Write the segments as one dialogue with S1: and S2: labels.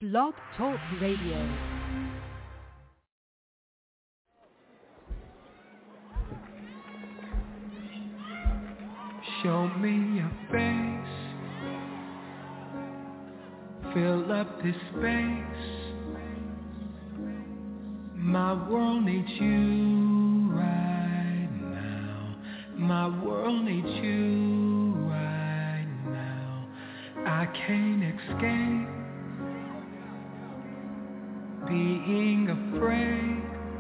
S1: Blog Talk Radio.
S2: Show me your face, fill up this space. My world needs you right now. My world needs you right now. I can't escape being afraid.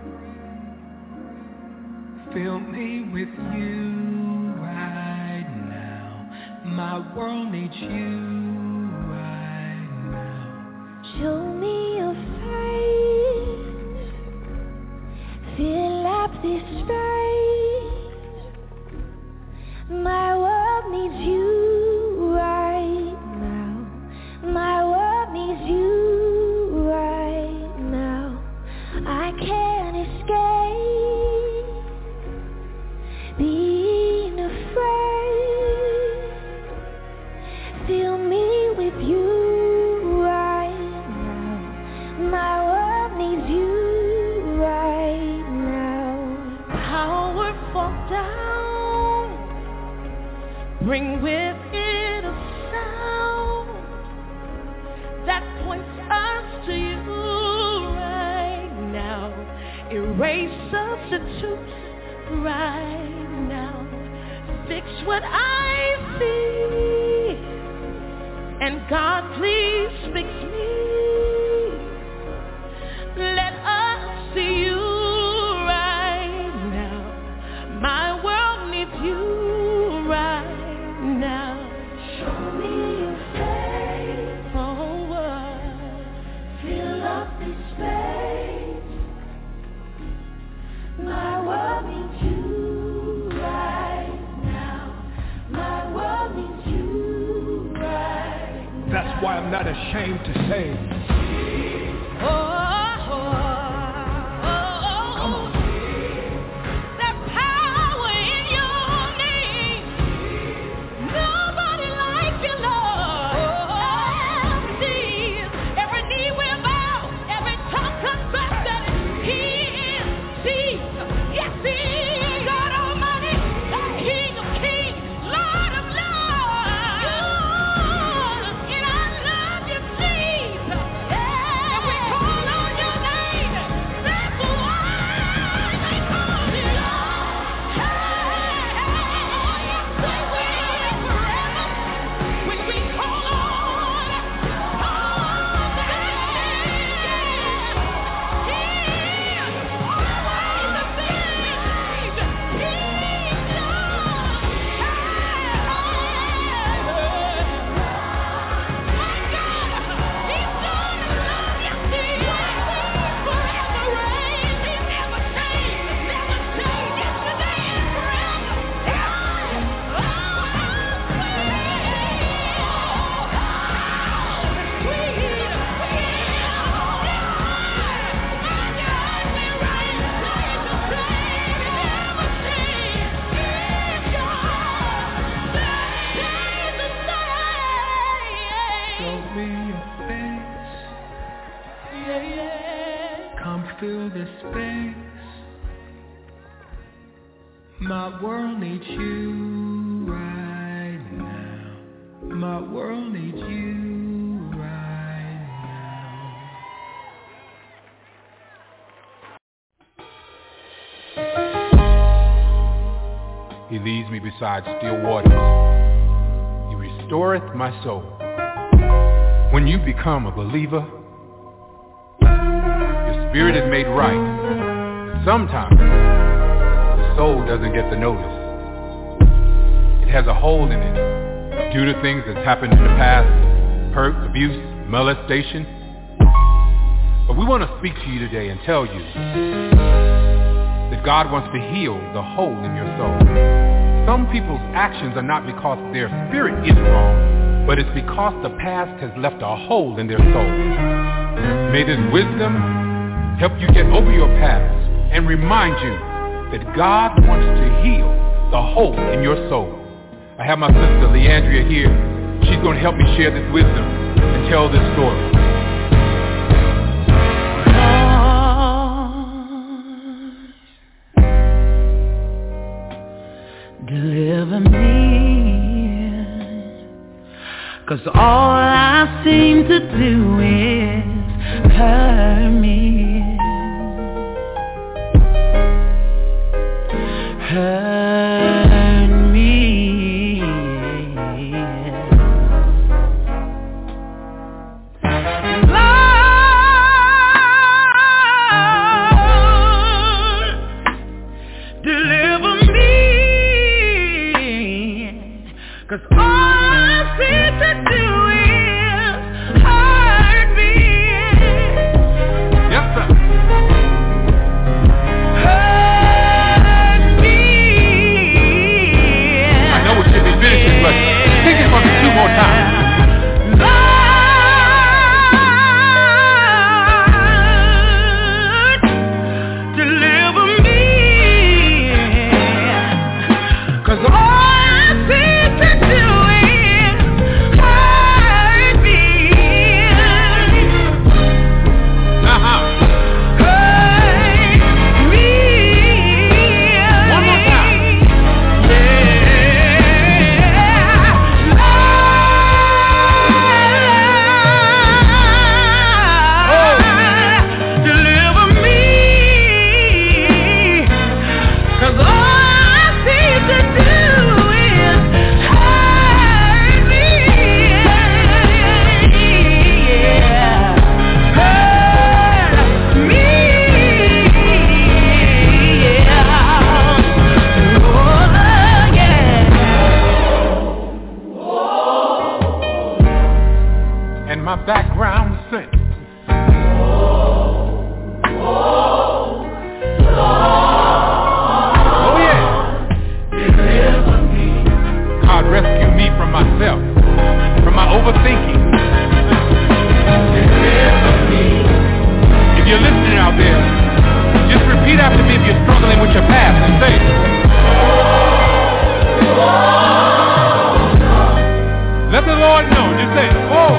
S2: Fill me with you right now. My world needs you right now.
S3: Show me your face, fill up this space. My world needs you right now. My world needs you right now. I can't escape being afraid. Fill me with you right now. My world needs you right now. Powerful down, bring with it a sound that points us to you right now. Erase substitutes right now. Fix what I see, and God, please fix me. Let us see you right now. My world needs you right now. Show me your face, fill up this space. My world needs you right now. My world needs you right now.
S2: That's why I'm not ashamed to say,
S3: There's power in your name. Nobody like you, Lord. Every knee will bow, every tongue confess that He is Jesus. Yes, He is God Almighty, the King of Kings, Lord of Lords. And I love you, Jesus. And we call on your name. That's why they call you Lord. Yes, we will forever. When we call on the
S2: show me your face, come fill this space. My world needs you right now. My world needs you right now.
S4: He leads me beside still waters. He restoreth my soul. When you become a believer, your spirit is made right. But sometimes the soul doesn't get the notice. It has a hole in it due to things that's happened in the past, hurt, abuse, molestation. But we want to speak to you today and tell you that God wants to heal the hole in your soul. Some people's actions are not because their spirit is wrong, but it's because the past has left a hole in their soul. May this wisdom help you get over your past and remind you that God wants to heal the hole in your soul. I have my sister Leandria here. She's going to help me share this wisdom and tell this story.
S3: 'cause all I seem to do is hurt me. Hurt me. Lord, deliver me, 'cause all I seem to do is hurt me.
S4: Yes, sir.
S3: Hurt me.
S4: I know it should be finishing, but sing it for me 2 more times.
S3: Lord, deliver me, 'cause all I seem to do is hurt me.
S4: Uh-huh.
S3: Hurt me.
S4: One more time.
S3: Deliver me, 'cause all I seem to do is hurt me. Hurt me.
S4: And my background sing. Oh yeah. God, rescue me from myself, from my overthinking. If you're listening out there, just repeat after me if you're struggling with your past and say, let the Lord know. Just say, oh.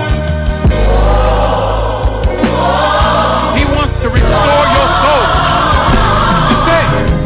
S4: He wants to restore your soul. Just say,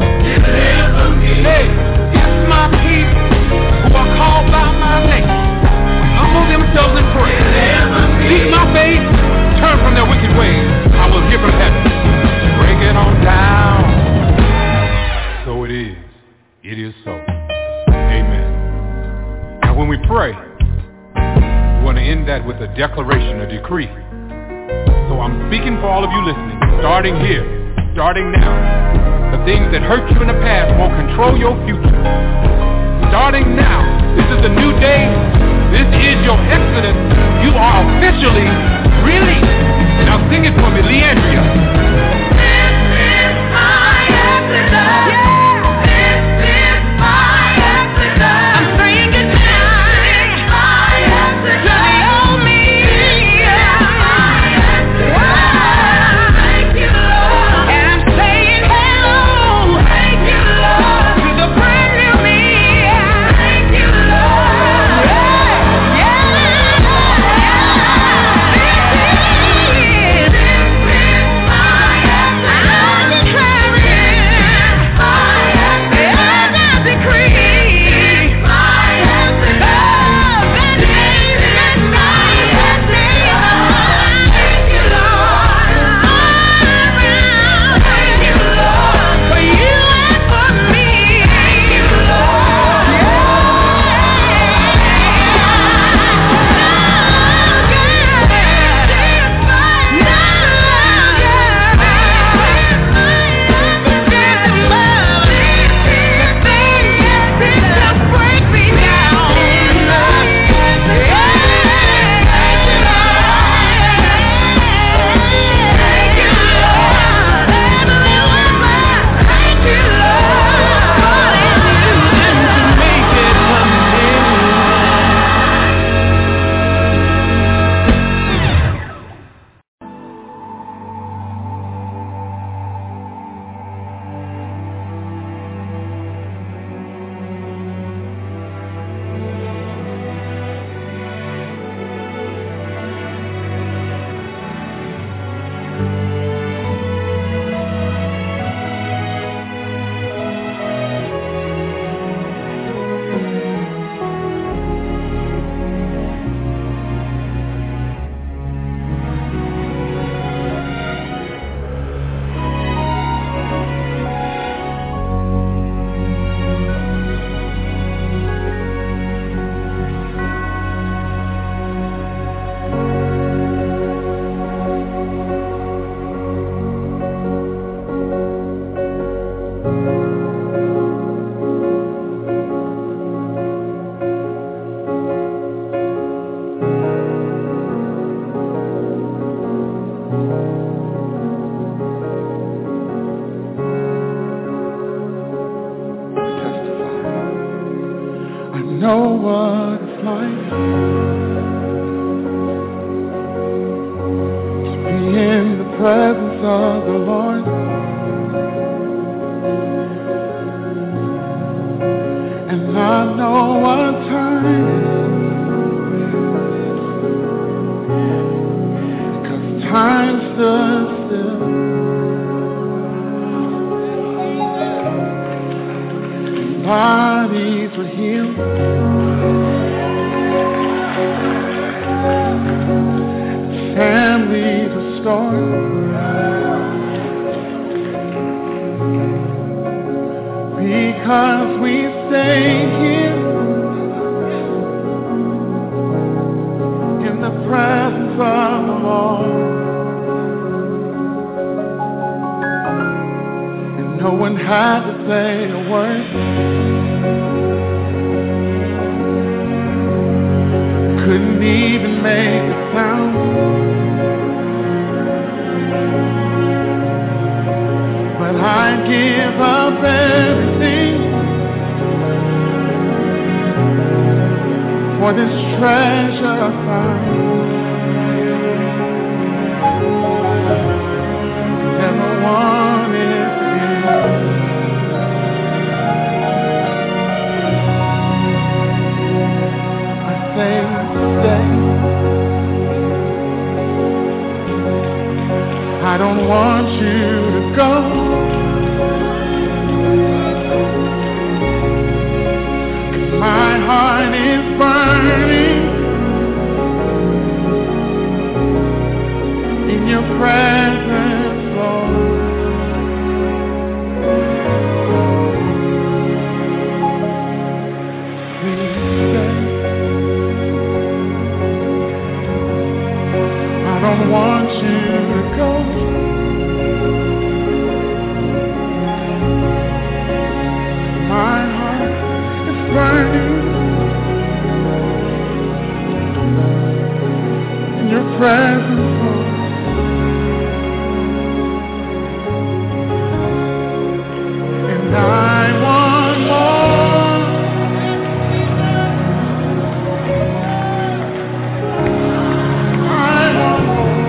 S4: hey, if my people who are called by my name humble themselves and pray, seek my face, turn from their wicked ways, I will hear from heaven. Bring it on down. So it is. It is so. Amen. Now when we pray, we want to end that with a declaration, a decree. So I'm speaking for all of you listening, starting here, starting now. The things that hurt you in the past won't control your future. Starting now, this is a new day. This is your exodus. You are officially released. Now sing it for me, Leandria.
S3: This is my exodus. This is my exodus. I'm saying goodnight. My exodus. To the old me. Thank you, Lord. And I'm saying hello. Thank you, Lord. To the brand new me. Thank you, Lord. Yeah. This is
S1: presence of the Lord. And I know what time it is, 'cause time stood still. Bodies were healed, families restored, because we stayed here in the presence of the Lord, and no one had to say a word. Couldn't even make a sound. But I give up everything for this treasure found. Never wanted to be. I say stay. I don't want you to go. My heart is burning in your presence, Lord. Please stay. I don't want you to go. My heart is burning in your presence, Lord. And I want more. I want more.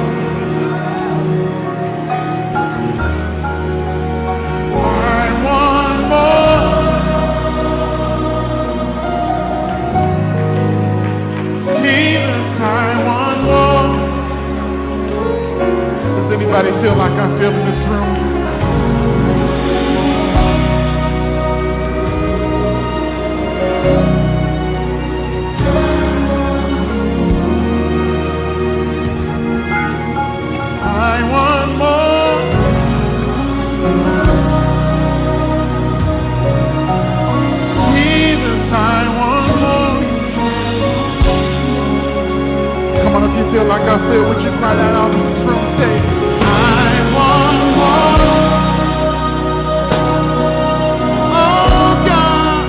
S1: I want more. Jesus, I want more. Does anybody feel like I feel in this room? I want more. Jesus, I want more. Come on, if you feel like I feel, would you cry that out in this room? Say, I want more. Oh God,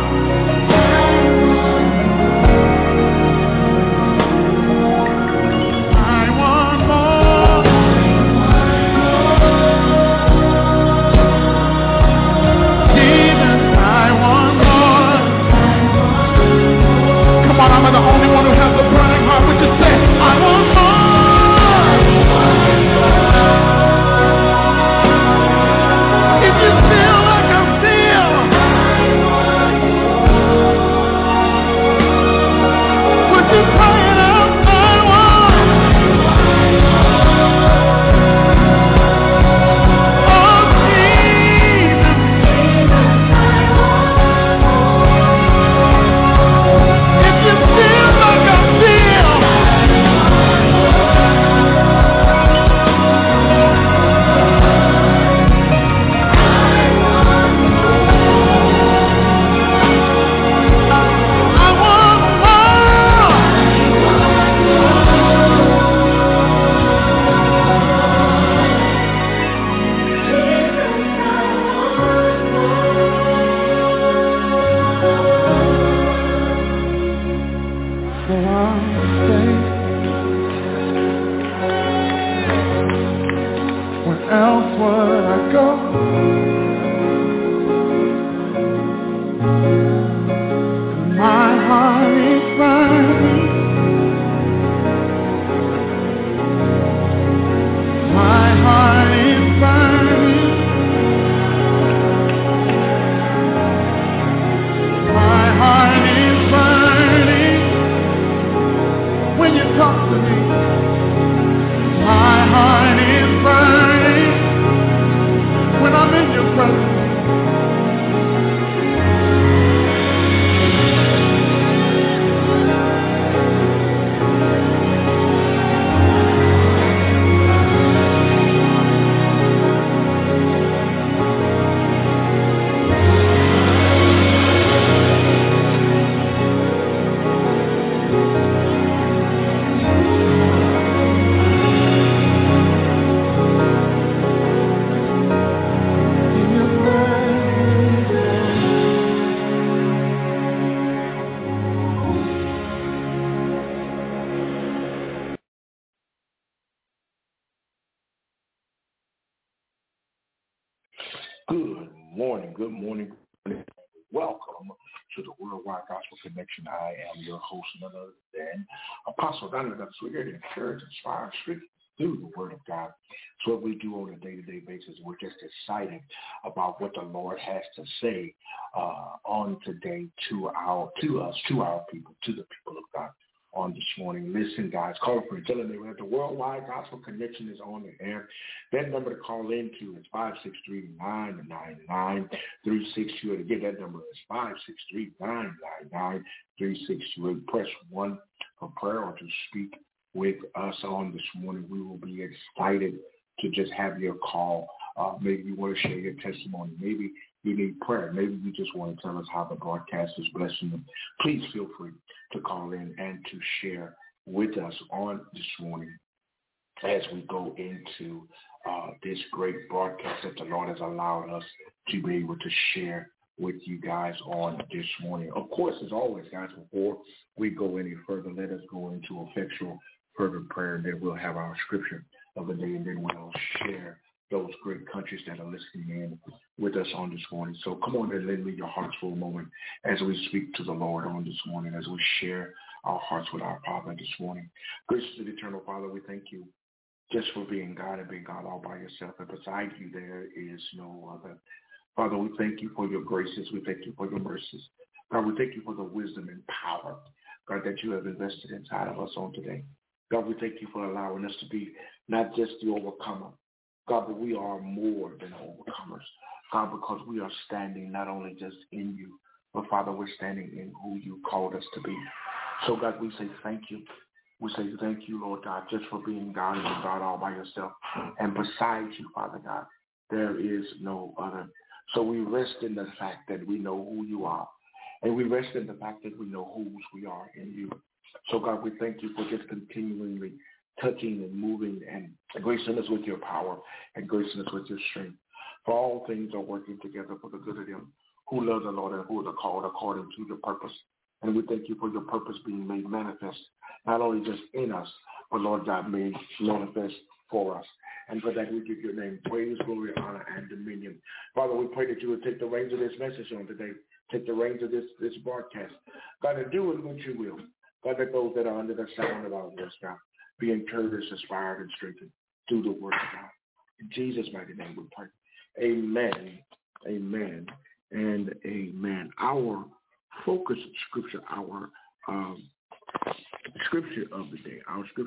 S1: I want more. Jesus, I want more. Come on, I'm the only one who has a burning heart. Would you say, I want more? If you feel like I feel, would you cry it out? I want. Oh Jesus, if you feel like I feel, I want more. So I'll stay. Where else would I go? My heart is burning. My heart is burning. My heart is burning when you talk to me. My heart is burning when I'm in your presence.
S5: Good morning. Welcome to the Worldwide Gospel Connection. I am your host, none other than Apostle Donald. That's what we're here to encourage, inspire, strengthen through the Word of God. It's what we do on a day-to-day basis. We're just excited about what the Lord has to say on today to our people, to the people of God. On this morning. Listen, guys, call a friend. Tell them that the Worldwide Gospel Connection is on the air. That number to call into is 563-999-362. Again, that number is 563-999-362. Press 1 for prayer or to speak with us on this morning. We will be excited to just have your call. Maybe you want to share your testimony. Maybe you need prayer. Maybe you just want to tell us how the broadcast is blessing you. Please feel free to call in and to share with us on this morning as we go into this great broadcast that the Lord has allowed us to be able to share with you guys on this morning. Of course, as always, guys, before we go any further, let us go into effectual fervent prayer, and then we'll have our scripture of the day, and then we'll share those great countries that are listening in with us on this morning. So come on and lend me your hearts for a moment as we speak to the Lord on this morning, as we share our hearts with our Father this morning. Gracious and eternal Father, we thank you just for being God and being God all by yourself. And beside you there is no other. Father, we thank you for your graces. We thank you for your mercies. God, we thank you for the wisdom and power, God, that you have invested inside of us on today. God, we thank you for allowing us to be not just the overcomer, God, but we are more than overcomers. God, because we are standing not only just in you, but Father, we're standing in who you called us to be. So God, we say thank you. We say thank you, Lord God, just for being God and God all by yourself. And besides you, Father God, there is no other. So we rest in the fact that we know who you are. And we rest in the fact that we know whose we are in you. So God, we thank you for just continually touching and moving and gracing us with your power and gracing us with your strength. For all things are working together for the good of them who love the Lord and who are called according to your purpose. And we thank you for your purpose being made manifest, not only just in us, but Lord God, made manifest for us. And for that, we give your name praise, glory, honor, and dominion. Father, we pray that you would take the reins of this message on today, take the reins of this broadcast. God, and do it what you will. God, that those that are under the sound of our voice, God, be encouraged, inspired, and strengthened through the word of God. In Jesus' mighty name we pray. Amen, amen, and amen. Our focus scripture, our scripture of the day,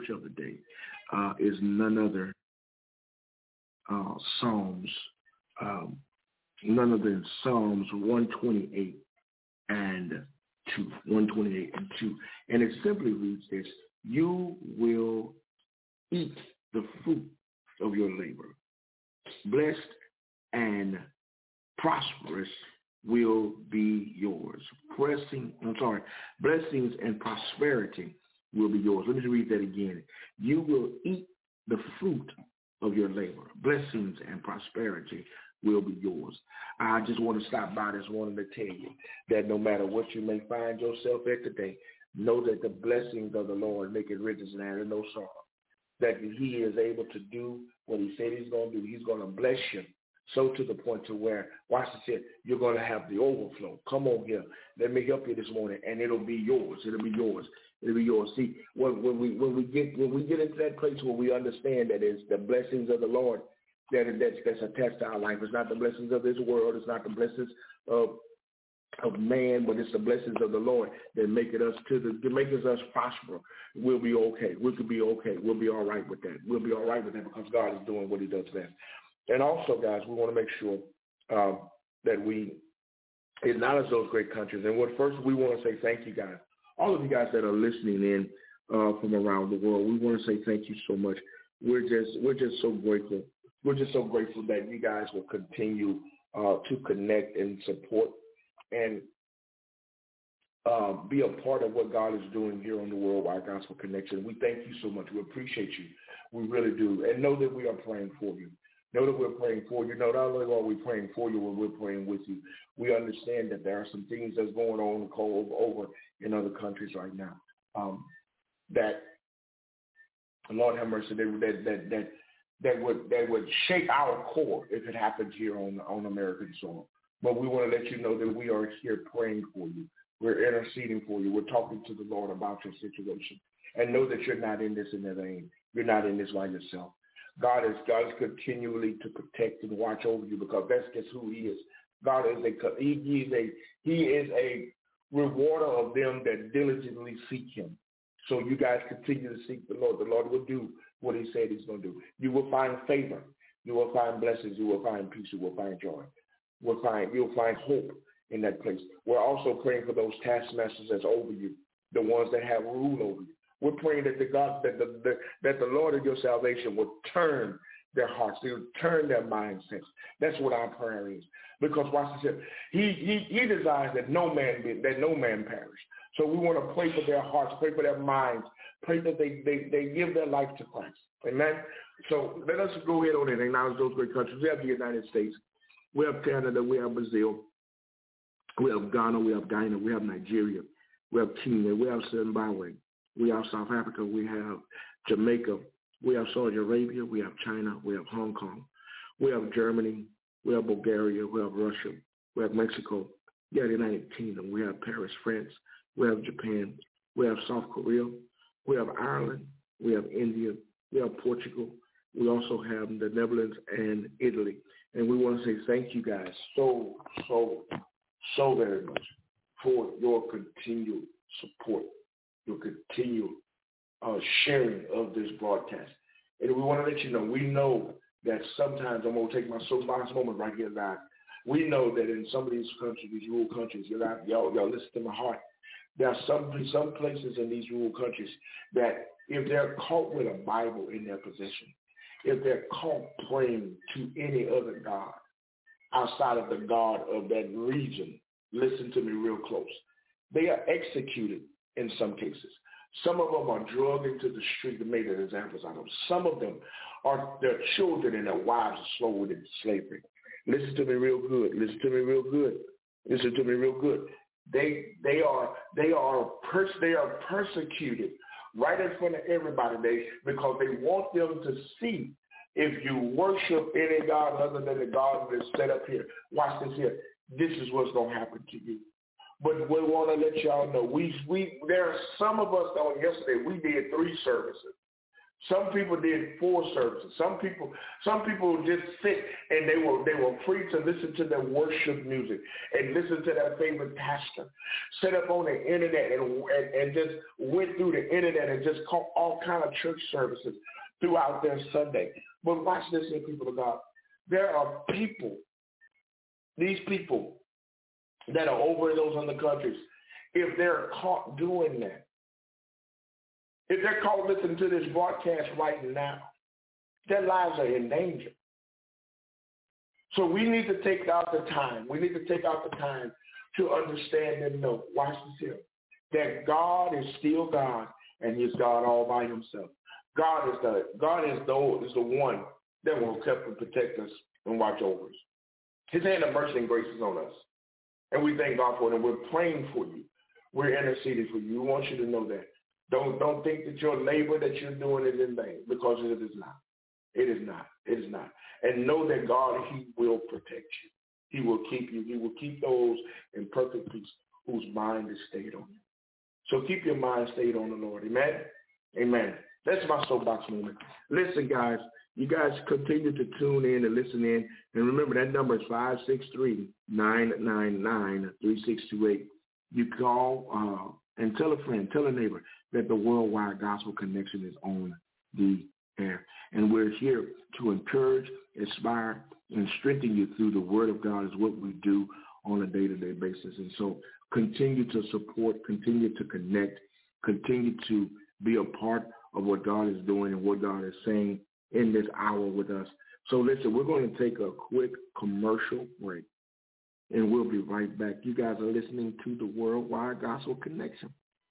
S5: is none other none other than Psalms 128 and 2. 128 and 2. And it simply reads this: you will eat the fruit of your labor. Blessed and prosperous will be yours. Blessings and prosperity will be yours. Let me read that again. You will eat the fruit of your labor. Blessings and prosperity will be yours. I just want to stop by this morning to tell you that no matter what you may find yourself at today, know that the blessings of the Lord make it riches and add no sorrow. That he is able to do what he said he's going to do. He's going to bless you So to the point to where, watch this here, you're going to have the overflow. Come on here. Let me help you this morning, and it'll be yours. It'll be yours. It'll be yours. See, when we get into that place where we understand that it's the blessings of the Lord that's attached to our life. It's not the blessings of this world. It's not the blessings of man, but it's the blessings of the Lord that make us prosper. We'll be okay. We could be okay. We'll be all right with that. We'll be all right with that because God is doing what he does best. And also, guys, we want to make sure that we acknowledge those great countries. And first, we want to say thank you, guys. All of you guys that are listening in from around the world, we want to say thank you so much. We're just so grateful. We're just so grateful that you guys will continue to connect and support and be a part of what God is doing here on the Worldwide Gospel Connection. We thank you so much. We appreciate you. We really do. And know that we are praying for you. Know that we're praying for you. Know not only are we praying for you, but we're praying with you. We understand that there are some things that's going on over in other countries right now that, Lord have mercy, that would shake our core if it happened here on American soil. But we want to let you know that we are here praying for you. We're interceding for you. We're talking to the Lord about your situation. And know that you're not in this in vain. You're not in this by yourself. God is continually to protect and watch over you because that's just who he is. God is he is a rewarder of them that diligently seek him. So you guys continue to seek the Lord. The Lord will do what he said he's going to do. You will find favor. You will find blessings. You will find peace. You will find joy. You'll find hope in that place. We're also praying for those taskmasters that's over you, the ones that have rule over you. We're praying that the Lord of your salvation will turn their hearts, they'll turn their mindsets. That's what our prayer is. Because watch this, he desires that no man perish. So we want to pray for their hearts, pray for their minds, pray that they give their life to Christ. Amen. So let us go ahead on and acknowledge those great countries. We have the United States, we have Canada, we have Brazil, we have Ghana, we have Guyana, we have Nigeria, we have Kenya, we have Zimbabwe, we have South Africa, we have Jamaica, we have Saudi Arabia, we have China, we have Hong Kong, we have Germany, we have Bulgaria, we have Russia, we have Mexico, we have the United Kingdom, we have Paris, France, we have Japan, we have South Korea, we have Ireland, we have India, we have Portugal, we also have the Netherlands and Italy. And we want to say thank you guys so very much for your continued support, your continued sharing of this broadcast. And we want to let you know, we know that sometimes, I'm going to take my soapbox moment right here now. We know that in some of these countries, these rural countries, y'all listen to my heart. There are some places in these rural countries that if they're caught with a Bible in their possession, if they're caught praying to any other God outside of the God of that region, listen to me real close, they are executed in some cases. Some of them are drugged into the street and made examples out of them. Some of them are their children and their wives are sold into slavery. Listen to me real good. Listen to me real good. Listen to me real good. They are persecuted right in front of everybody because they want them to see if you worship any God other than the God that's set up here. Watch this here. This is what's going to happen to you. But we want to let y'all know, there are some of us on yesterday, we did 3 services. Some people did 4 services. Some people just sit and they were free to listen to their worship music and listen to their favorite pastor. Set up on the internet and just went through the internet and just caught all kind of church services throughout their Sunday. But watch this here, people of God. There are people, these people that are over in those other countries, if they're caught doing that, if they're caught listening to this broadcast right now, their lives are in danger. So we need to take out the time. We need to take out the time to understand and know, watch this here, that God is still God and he's God all by himself. God is the one that will help and protect us and watch over us. His hand of mercy and grace is on us. And we thank God for it, and we're praying for you. We're interceding for you. We want you to know that. Don't think that your labor that you're doing is in vain, because it is not. It is not. It is not. And know that God, he will protect you. He will keep you. He will keep those in perfect peace whose mind is stayed on you. So keep your mind stayed on the Lord. Amen? Amen. That's my soapbox moment. Listen, guys, you guys continue to tune in and listen in. And remember, that number is 563-999-3628. You call and tell a friend, tell a neighbor that the Worldwide Gospel Connection is on the air. And we're here to encourage, inspire, and strengthen you through the Word of God is what we do on a day-to-day basis. And so continue to support, continue to connect, continue to be a part of what God is doing and what God is saying in this hour with us. So listen, we're going to take a quick commercial break, and we'll be right back. You guys are listening to the Worldwide Gospel Connection.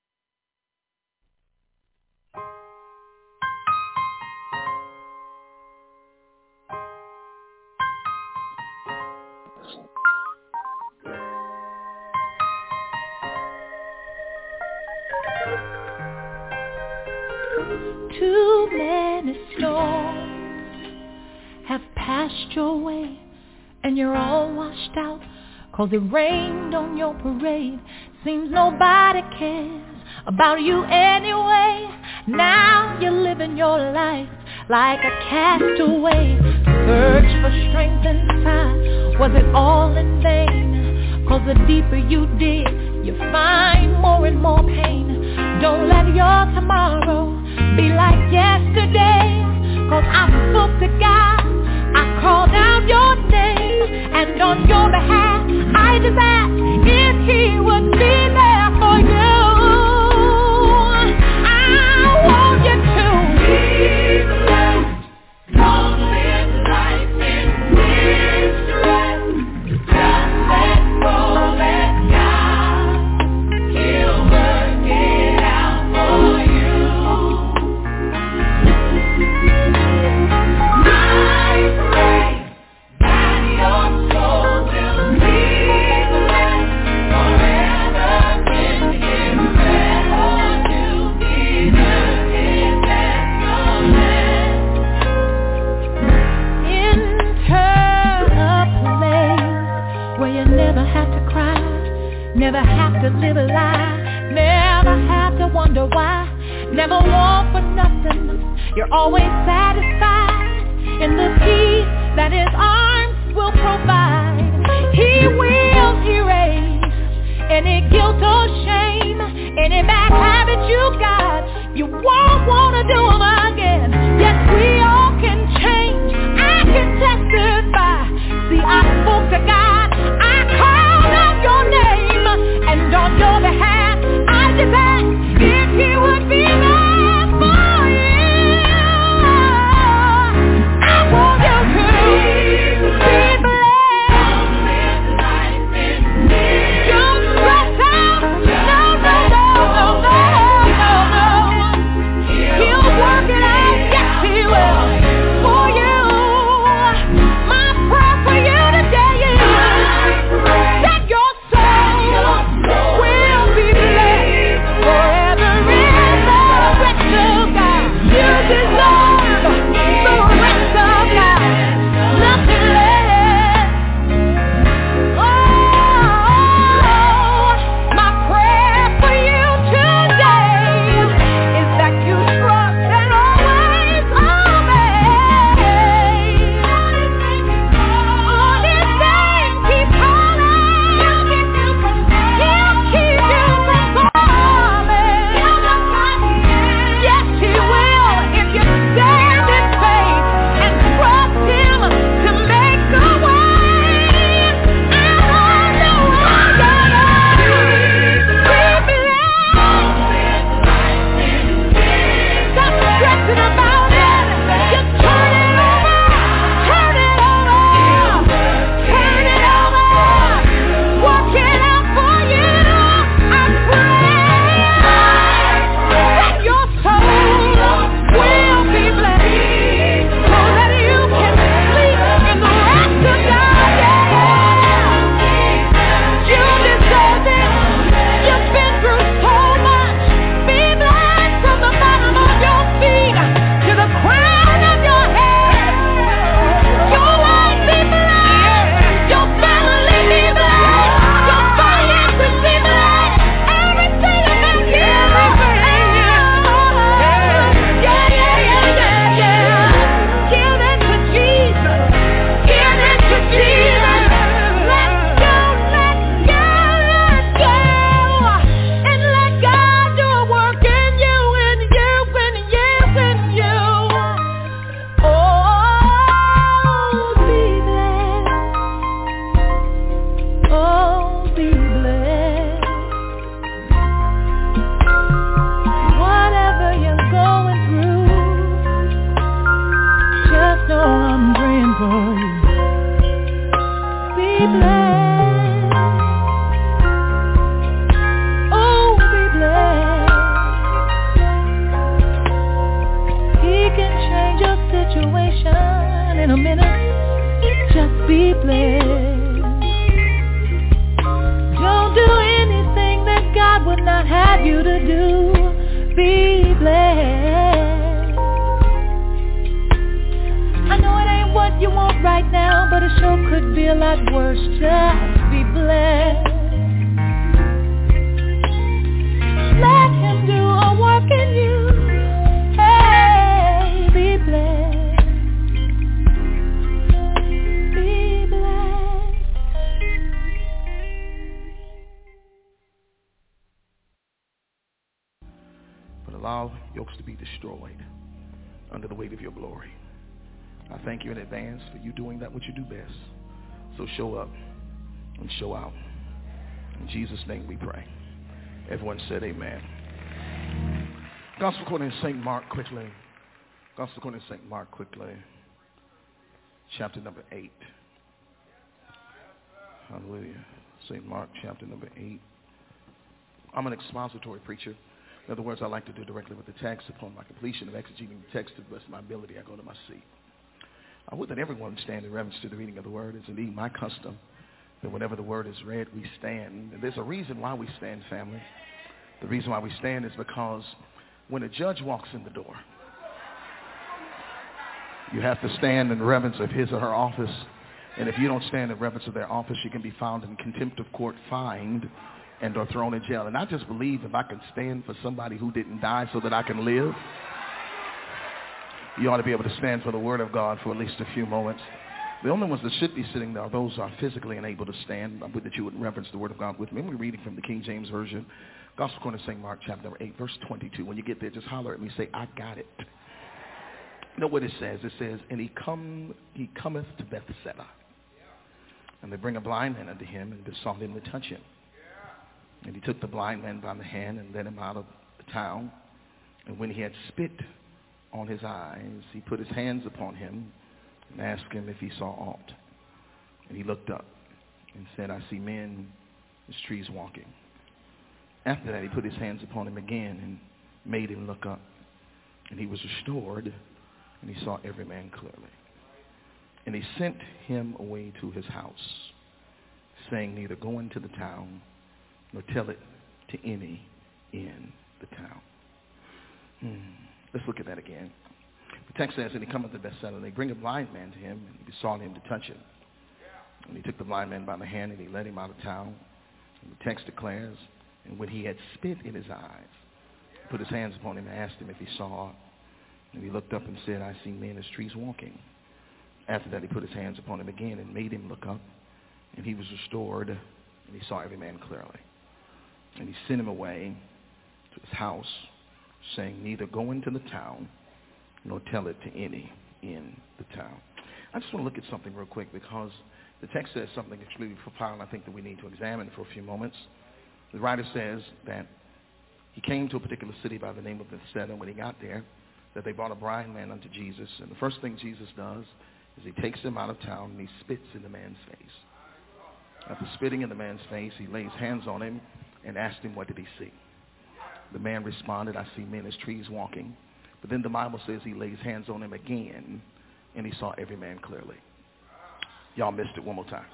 S3: Too many storms have passed your way, and you're all washed out, 'cause it rained on your parade. Seems nobody cares about you anyway. Now you're living your life like a castaway. Search for strength inside, was it all in vain? 'Cause the deeper you dig, you find more and more pain. Don't let your tomorrow be like yesterday, 'cause I spoke to God, I called out your name, and on your behalf, I just asked if he would be there for you. I want you to be blessed. Don't live life in misery. Just let go, let God. He'll work it out for you. Never have to live a lie, never have to wonder why, never want for nothing. You're always satisfied in the peace that his arms will provide. He will erase any guilt or shame, any bad habits you got. You won't want to do them again. Yes, we all can change. I can testify. See, I spoke to God. I called out your name. And on your behalf, I just asked if he would be there for you. be blessed. Don't do anything that God would not have you to do. Be blessed. I know it ain't what you want right now, but it sure could be a lot worse. Just be blessed. Let him do a work in you. Hey, be blessed. Be blessed.
S6: But allow yokes to be destroyed under the weight of your glory. I thank you in advance for you doing that which you do best. So show up and show out. In Jesus' name we pray. Everyone said amen. Gospel according to St. Mark quickly. Gospel according to St. Mark quickly. Chapter number 8. Hallelujah. St. Mark chapter number 8. I'm an expository preacher. In other words, I like to do directly with the text. Upon my completion of exegeting the text to the best of my ability, I go to my seat. I would that everyone stand in reverence to the reading of the word. It's indeed my custom that whenever the word is read, we stand. And there's a reason why we stand, family. The reason why we stand is because when a judge walks in the door, you have to stand in reverence of his or her office. And if you don't stand in reverence of their office, you can be found in contempt of court, fined, and or thrown in jail. And I just believe if I can stand for somebody who didn't die so that I can live, you ought to be able to stand for the word of God for at least a few moments. The only ones that should be sitting there are those who are physically unable to stand. I would that you would reverence the word of God with me. We're reading from the King James Version. Gospel according to St. Mark chapter 8, verse 22. When you get there, just holler at me. Say, I got it. You know what it says? It says, and he cometh to Bethsaida. And they bring a blind man unto him and besought him to touch him. And he took the blind man by the hand and led him out of the town. And when he had spit on his eyes, he put his hands upon him and asked him if he saw aught. And he looked up and said, I see men as trees walking. After that, he put his hands upon him again and made him look up. And he was restored, and he saw every man clearly. And he sent him away to his house, saying, neither go into the town, nor tell it to any in the town. Let's look at that again. The text says, and he cometh to Bethsaida, and they bring a blind man to him, and he besought him to touch him. And he took the blind man by the hand, and he led him out of town. And the text declares, and when he had spit in his eyes, he put his hands upon him and asked him if he saw aught. And he looked up and said, I see men as trees walking. After that, he put his hands upon him again and made him look up. And he was restored, and he saw every man clearly. And he sent him away to his house, saying, neither go into the town, nor tell it to any in the town. I just want to look at something real quick because the text says something extremely profound I think that we need to examine for a few moments. The writer says that he came to a particular city by the name of Bethsaida. When he got there, that they brought a blind man unto Jesus. And the first thing Jesus does is he takes him out of town and he spits in the man's face. After spitting in the man's face, he lays hands on him and asked him, what did he see? The man responded, I see men as trees walking. But then the Bible says he lays hands on him again, and he saw every man clearly. Y'all missed it one more time.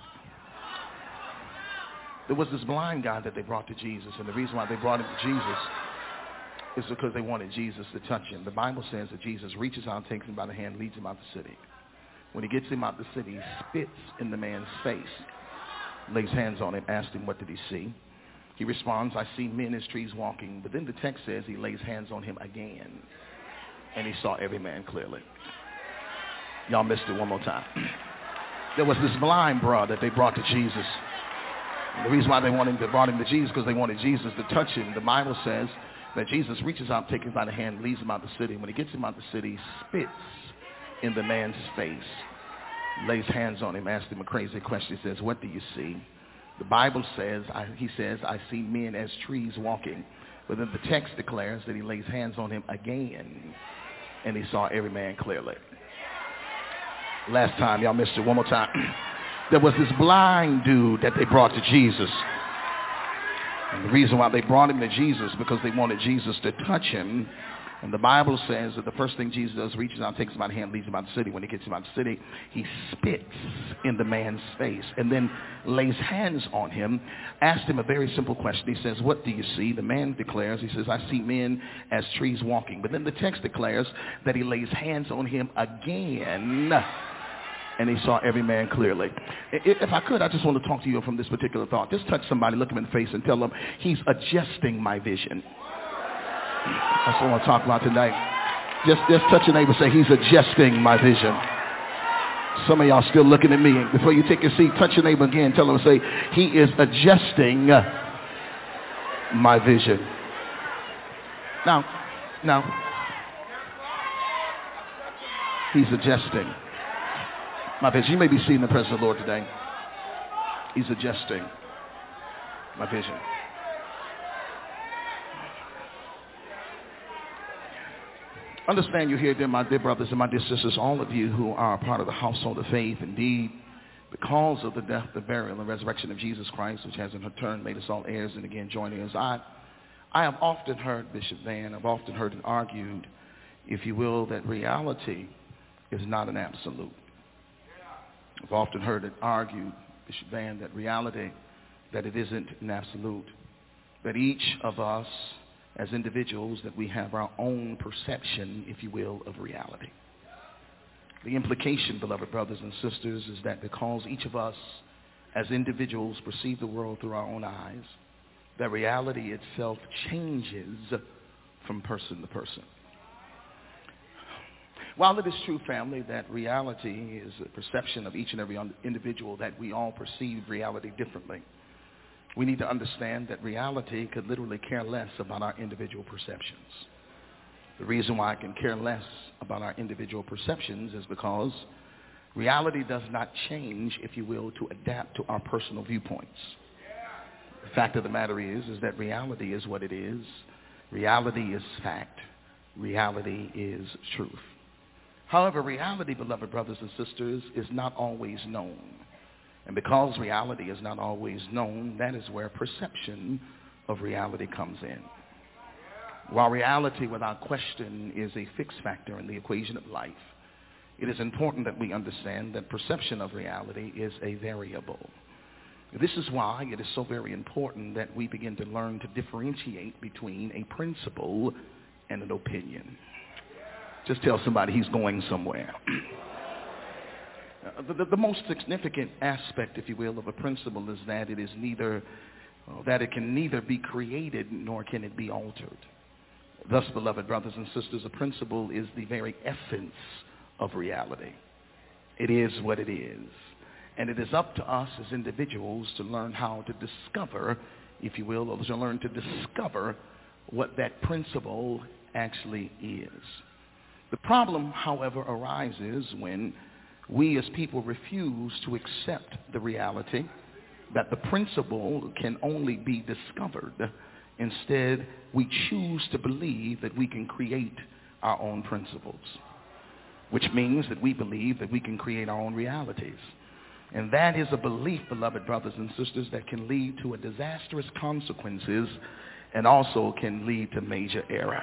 S6: There was this blind guy that they brought to Jesus, and the reason why they brought him to Jesus is because they wanted Jesus to touch him. The Bible says that Jesus reaches out, takes him by the hand, leads him out the city. When he gets him out the city, he spits in the man's face, lays hands on him, asks him, what did he see? He responds, I see men as trees walking. But then the text says he lays hands on him again, and he saw every man clearly. Y'all missed it one more time. There was this blind broad that they brought to Jesus. And the reason why they brought him to Jesus because they wanted Jesus to touch him. The Bible says that Jesus reaches out, takes him by the hand, leads him out the city. When he gets him out the city, he spits in the man's face, lays hands on him, asks him a crazy question. He says, what do you see? The Bible says, he says, I see men as trees walking. But then the text declares that he lays hands on him again, and he saw every man clearly. Last time, y'all missed it one more time. There was this blind dude that they brought to Jesus. And the reason why they brought him to Jesus because they wanted Jesus to touch him. And the Bible says that the first thing Jesus does, reaches out, takes him by the hand, leads him out the city. When he gets him out the city, he spits in the man's face and then lays hands on him, asked him a very simple question. He says, what do you see? The man declares, he says, I see men as trees walking. But then the text declares that he lays hands on him again, and he saw every man clearly. If I could, I just want to talk to you from this particular thought. Just touch somebody, look him in the face, and tell them, he's adjusting my vision. That's what I want to talk about tonight. Just touch your neighbor and say, he's adjusting my vision. Some of y'all still looking at me. Before you take your seat, touch your neighbor again. Tell him, say, he is adjusting my vision. Now, he's adjusting my vision. You may be seeing the presence of the Lord today. He's adjusting my vision. Understand you here, dear my dear brothers and my dear sisters, all of you who are a part of the household of faith. Indeed, because of the death, the burial, and resurrection of Jesus Christ, which has in her turn made us all heirs and again joint heirs. I have often heard, Bishop Van, I've often heard it argued, if you will, that reality is not an absolute. I've often heard it argued, Bishop Van, that reality, that it isn't an absolute. That each of us as individuals, that we have our own perception, if you will, of reality. The implication, beloved brothers and sisters, is that because each of us as individuals perceive the world through our own eyes, that reality itself changes from person to person. While it is true, family, that reality is a perception of each and every individual, that we all perceive reality differently, we need to understand that reality could literally care less about our individual perceptions. The reason why I can care less about our individual perceptions is because reality does not change, if you will, to adapt to our personal viewpoints. The fact of the matter is that reality is what it is. Reality is fact. Reality is truth. However, reality, beloved brothers and sisters, is not always known. And because reality is not always known, that is where perception of reality comes in. While reality, without question, is a fixed factor in the equation of life, it is important that we understand that perception of reality is a variable. This is why it is so very important that we begin to learn to differentiate between a principle and an opinion. Just tell somebody he's going somewhere. The most significant aspect, if you will, of a principle is that it is neither, that it can neither be created nor can it be altered. Thus, beloved brothers and sisters, a principle is the very essence of reality. It is what it is. And it is up to us as individuals to learn how to discover, if you will, or to learn to discover what that principle actually is. The problem, however, arises when we as people refuse to accept the reality that the principle can only be discovered. Instead, we choose to believe that we can create our own principles, which means that we believe that we can create our own realities. And that is a belief, beloved brothers and sisters, that can lead to a disastrous consequences and also can lead to major error.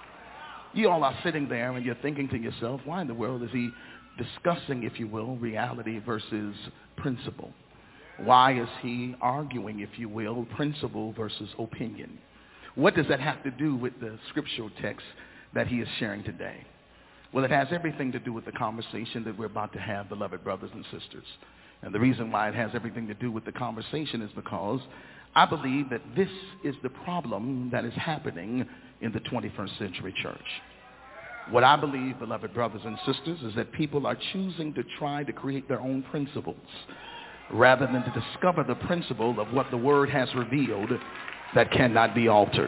S6: You all are sitting there and you're thinking to yourself, why in the world is he discussing, if you will, reality versus principle? Why is he arguing, if you will, principle versus opinion? What does that have to do with the scriptural text that he is sharing today? Well, it has everything to do with the conversation that we're about to have, beloved brothers and sisters. And the reason why it has everything to do with the conversation is because I believe that this is the problem that is happening in the 21st century church. What I believe, beloved brothers and sisters, is that people are choosing to try to create their own principles rather than to discover the principle of what the Word has revealed that cannot be altered.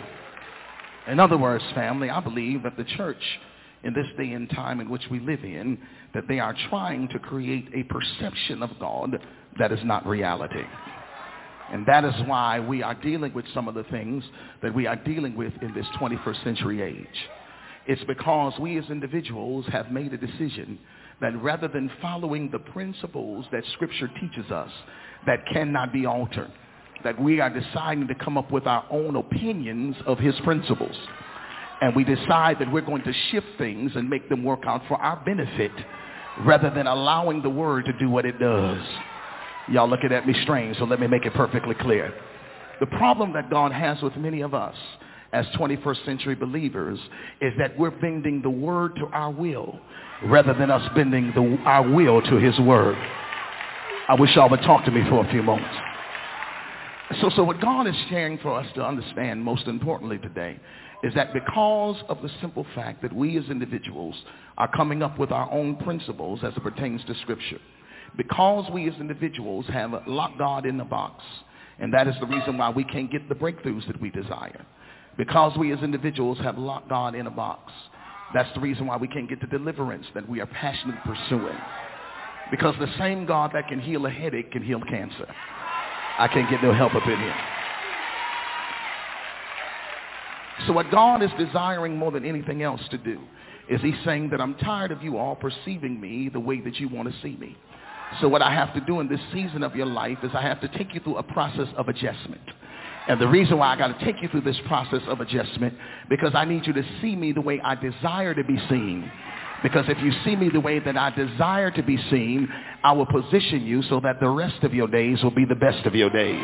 S6: In other words, family, I believe that the church in this day and time in which we live in, that they are trying to create a perception of God that is not reality. And that is why we are dealing with some of the things that we are dealing with in this 21st century age. It's because we as individuals have made a decision that rather than following the principles that Scripture teaches us that cannot be altered, that we are deciding to come up with our own opinions of his principles. And we decide that we're going to shift things and make them work out for our benefit rather than allowing the word to do what it does. Y'all looking at me strange, so let me make it perfectly clear. The problem that God has with many of us as 21st century believers is that we're bending the word to our will rather than us bending our will to his word. I wish y'all would talk to me for a few moments. So what God is sharing for us to understand most importantly today is that because of the simple fact that we as individuals are coming up with our own principles as it pertains to Scripture, because we as individuals have locked God in the box, and that is the reason why we can't get the breakthroughs that we desire. Because we as individuals have locked God in a box, that's the reason why we can't get the deliverance that we are passionately pursuing. Because the same God that can heal a headache can heal cancer. I can't get no help up in here. So what God is desiring more than anything else to do is he's saying that I'm tired of you all perceiving me the way that you want to see me. So what I have to do in this season of your life is I have to take you through a process of adjustment. And the reason why I got to take you through this process of adjustment, because I need you to see me the way I desire to be seen. Because if you see me the way that I desire to be seen, I will position you so that the rest of your days will be the best of your days.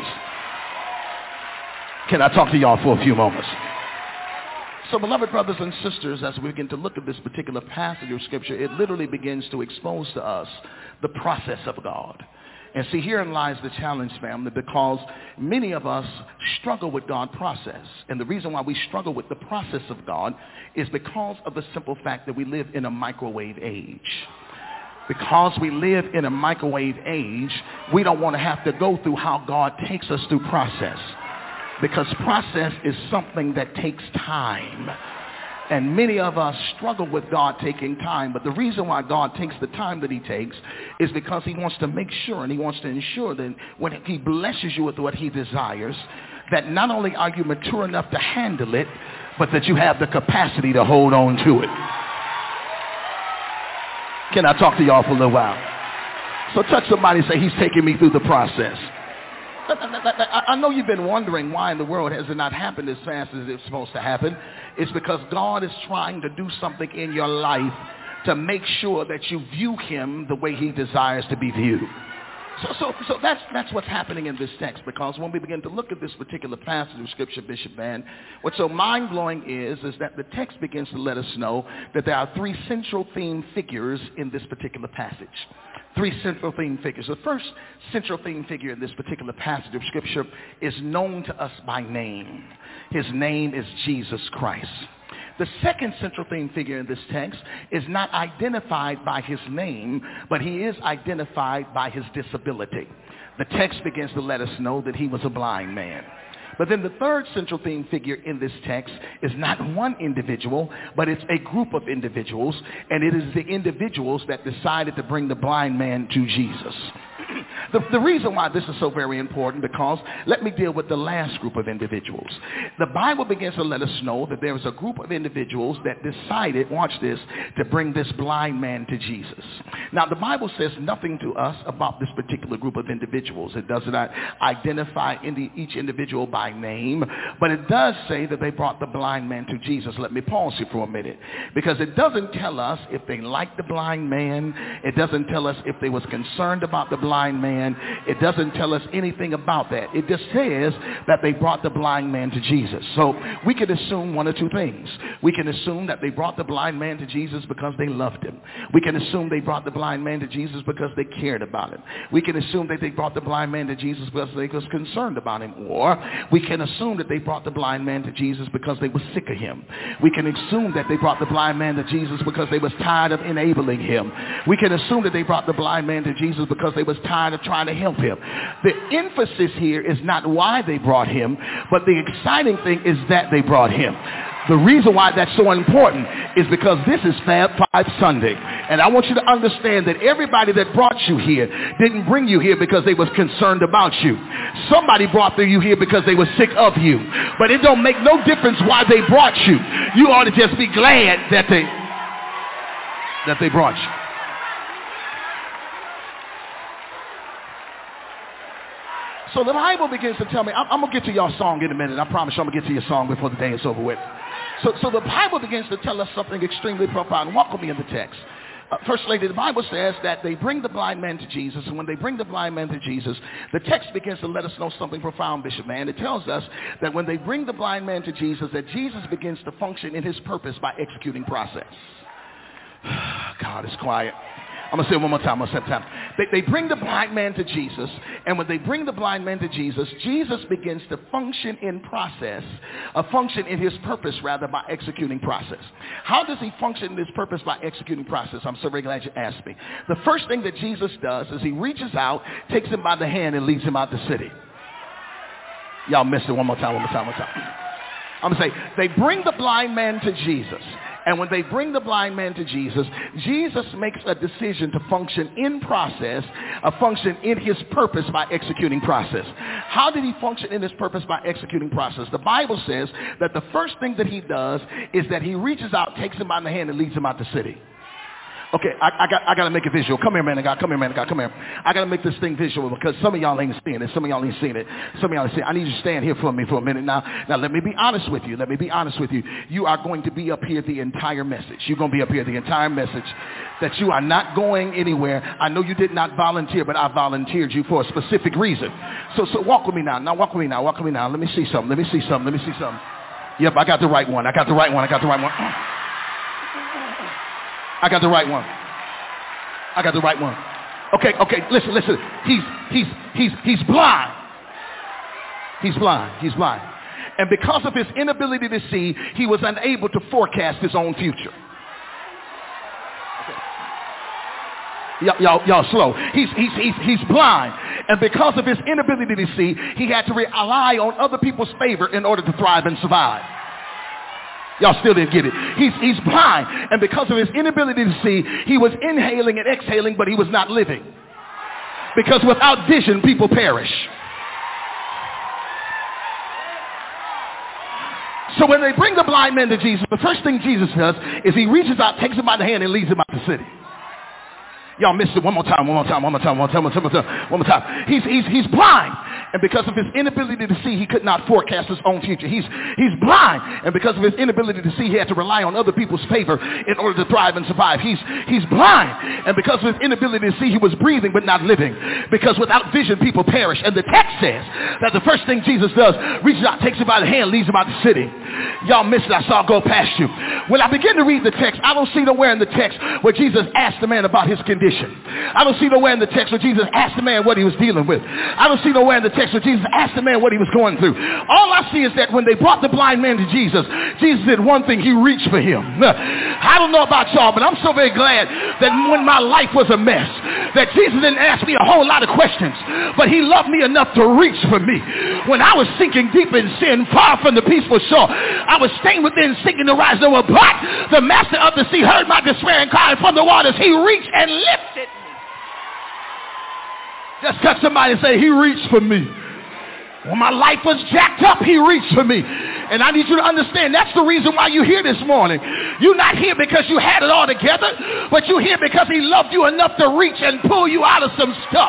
S6: Can I talk to y'all for a few moments? So, beloved brothers and sisters, as we begin to look at this particular passage of Scripture, it literally begins to expose to us the process of God. And see, herein lies the challenge, family, because many of us struggle with God's process. And the reason why we struggle with the process of God is because of the simple fact that we live in a microwave age. Because we live in a microwave age, we don't want to have to go through how God takes us through process. Because process is something that takes time. And many of us struggle with God taking time. But the reason why God takes the time that he takes is because he wants to make sure and he wants to ensure that when he blesses you with what he desires, that not only are you mature enough to handle it, but that you have the capacity to hold on to it. Can I talk to y'all for a little while? So touch somebody and say, he's taking me through the process. I know you've been wondering why in the world has it not happened as fast as it's supposed to happen. It's because God is trying to do something in your life to make sure that you view him the way he desires to be viewed. So that's what's happening in this text, because when we begin to look at this particular passage of Scripture, Bishop Van, what's so mind-blowing is that the text begins to let us know that there are three central theme figures in this particular passage. Three central theme figures. The first central theme figure in this particular passage of Scripture is known to us by name. His name is Jesus Christ. The second central theme figure in this text is not identified by his name, but he is identified by his disability. The text begins to let us know that he was a blind man. But then the third central theme figure in this text is not one individual, but it's a group of individuals, and it is the individuals that decided to bring the blind man to Jesus. The reason why this is so very important, because let me deal with the last group of individuals. The Bible begins to let us know that there was a group of individuals that decided, watch this, to bring this blind man to Jesus. Now, the Bible says nothing to us about this particular group of individuals. It does not identify each individual by name, but it does say that they brought the blind man to Jesus. Let me pause here for a minute, because it doesn't tell us if they liked the blind man. It doesn't tell us if they was concerned about the blind man. It doesn't tell us anything about that. It just says that they brought the blind man to Jesus. So we can assume one or two things. We can assume that they brought the blind man to Jesus because they loved him. We can assume they brought the blind man to Jesus because they cared about him. We can assume that they brought the blind man to Jesus because they was concerned about him. Or we can assume that they brought the blind man to Jesus because they were sick of him. We can assume that they brought the blind man to Jesus because they was tired of enabling him. We can assume that they brought the blind man to Jesus because they was tired of trying to help him. The emphasis here is not why they brought him, but the exciting thing is that they brought him. The reason why that's so important is because this is Fab Five Sunday. And I want you to understand that everybody that brought you here didn't bring you here because they was concerned about you. Somebody brought you here because they were sick of you. But it don't make no difference why they brought you. You ought to just be glad that they brought you. So the Bible begins to tell me, I'm going to get to y'all song in a minute. I promise you I'm going to get to your song before the day is over with. So the Bible begins to tell us something extremely profound. Walk with me in the text. First Lady, the Bible says that they bring the blind man to Jesus, and when they bring the blind man to Jesus, the text begins to let us know something profound, Bishop Man. It tells us that when they bring the blind man to Jesus, that Jesus begins to function in his purpose by executing process. God is quiet. I'm going to say it one more time. They bring the blind man to Jesus, and when they bring the blind man to Jesus, Jesus begins to function in process, function in his purpose, rather, by executing process. How does he function in his purpose by executing process? I'm so very glad you asked me. The first thing that Jesus does is he reaches out, takes him by the hand, and leads him out the city. Y'all missed it. One more time. I'm going to say, they bring the blind man to Jesus. And when they bring the blind man to Jesus, Jesus makes a decision to function in process, function in his purpose by executing process. How did he function in his purpose by executing process? The Bible says that the first thing that he does is that he reaches out, takes him by the hand, and leads him out the city. Okay, I got to make it visual. Come here, man of God. Come here. I got to make this thing visual because some of y'all ain't seeing it. Some of y'all ain't seen it. I need you to stand here for me for a minute. Now, let me be honest with you. You are going to be up here the entire message. You're going to be up here the entire message. That you are not going anywhere. I know you did not volunteer, but I volunteered you for a specific reason. So walk with me now. Walk with me now. Let me see something. Yep, I got the right one. I got the right one. Okay, listen. He's blind. He's blind. And because of his inability to see, he was unable to forecast his own future. Okay. Y'all slow. He's blind. And because of his inability to see, he had to rely on other people's favor in order to thrive and survive. Y'all still didn't get it. He's blind. And because of his inability to see, he was inhaling and exhaling, but he was not living. Because without vision, people perish. So when they bring the blind man to Jesus, the first thing Jesus does is he reaches out, takes him by the hand, and leads him out the city. Y'all missed it. One more time. He's blind. And because of his inability to see, he could not forecast his own future. He's blind. And because of his inability to see, he had to rely on other people's favor in order to thrive and survive. He's blind. And because of his inability to see, he was breathing but not living. Because without vision, people perish. And the text says that the first thing Jesus does, reaches out, takes him by the hand, leads him out the city. Y'all missed it. I saw it go past you. When I begin to read the text, I don't see nowhere in the text where Jesus asked the man about his condition. I don't see nowhere in the text where Jesus asked the man what he was dealing with. I don't see nowhere in the text where Jesus asked the man what he was going through. All I see is that when they brought the blind man to Jesus, Jesus did one thing. He reached for him. I don't know about y'all, but I'm so very glad that when my life was a mess, that Jesus didn't ask me a whole lot of questions, but he loved me enough to reach for me. When I was sinking deep in sin, far from the peaceful shore, I was staying within, sinking to rise over. But the master of the sea heard my despair and cried from the waters. He reached and lifted me. Just touch somebody and say, he reached for me. When my life was jacked up, he reached for me. And I need you to understand, that's the reason why you're here this morning. You're not here because you had it all together, but you're here because he loved you enough to reach and pull you out of some stuff.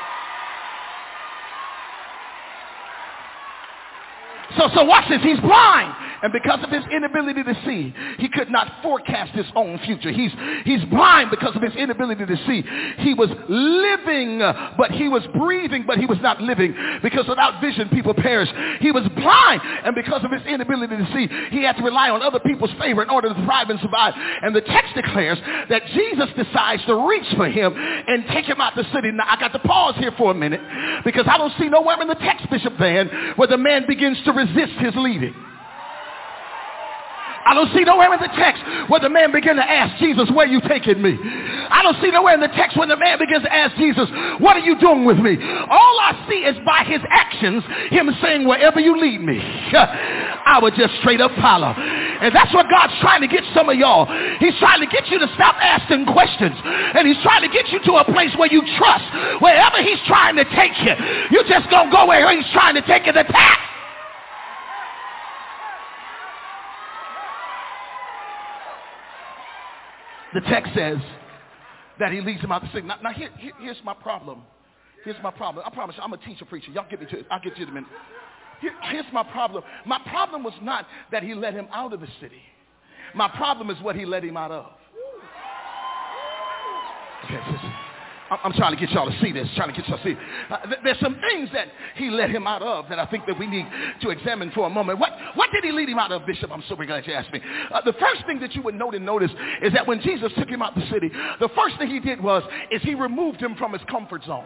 S6: So watch this. He's blind. And because of his inability to see, he could not forecast his own future. He's blind because of his inability to see. He was living, but he was breathing, but he was not living. Because without vision, people perish. He was blind, and because of his inability to see, he had to rely on other people's favor in order to thrive and survive. And the text declares that Jesus decides to reach for him and take him out the city. Now, I got to pause here for a minute because I don't see nowhere in the text, Bishop Van, where the man begins to resist his leading. I don't see nowhere in the text where the man began to ask Jesus, where are you taking me? I don't see nowhere in the text when the man begins to ask Jesus, what are you doing with me? All I see is by his actions, him saying, wherever you lead me, I would just straight up follow. And that's what God's trying to get some of y'all. He's trying to get you to stop asking questions. And he's trying to get you to a place where you trust. Wherever he's trying to take you, you just gonna go where he's trying to take you to pass. The text says that he leads him out the city. Now here's my problem. Here's my problem. I promise you, I'm a teacher, preacher. Y'all get me to it. I'll get to it in a minute. Here's my problem. My problem was not that he let him out of the city. My problem is what he let him out of. Okay, listen. I'm trying to get y'all to see this, there's some things that he let him out of that I think that we need to examine for a moment. What did he lead him out of, Bishop? I'm so glad you asked me. The first thing that you would notice is that when Jesus took him out the city, the first thing he did is he removed him from his comfort zone.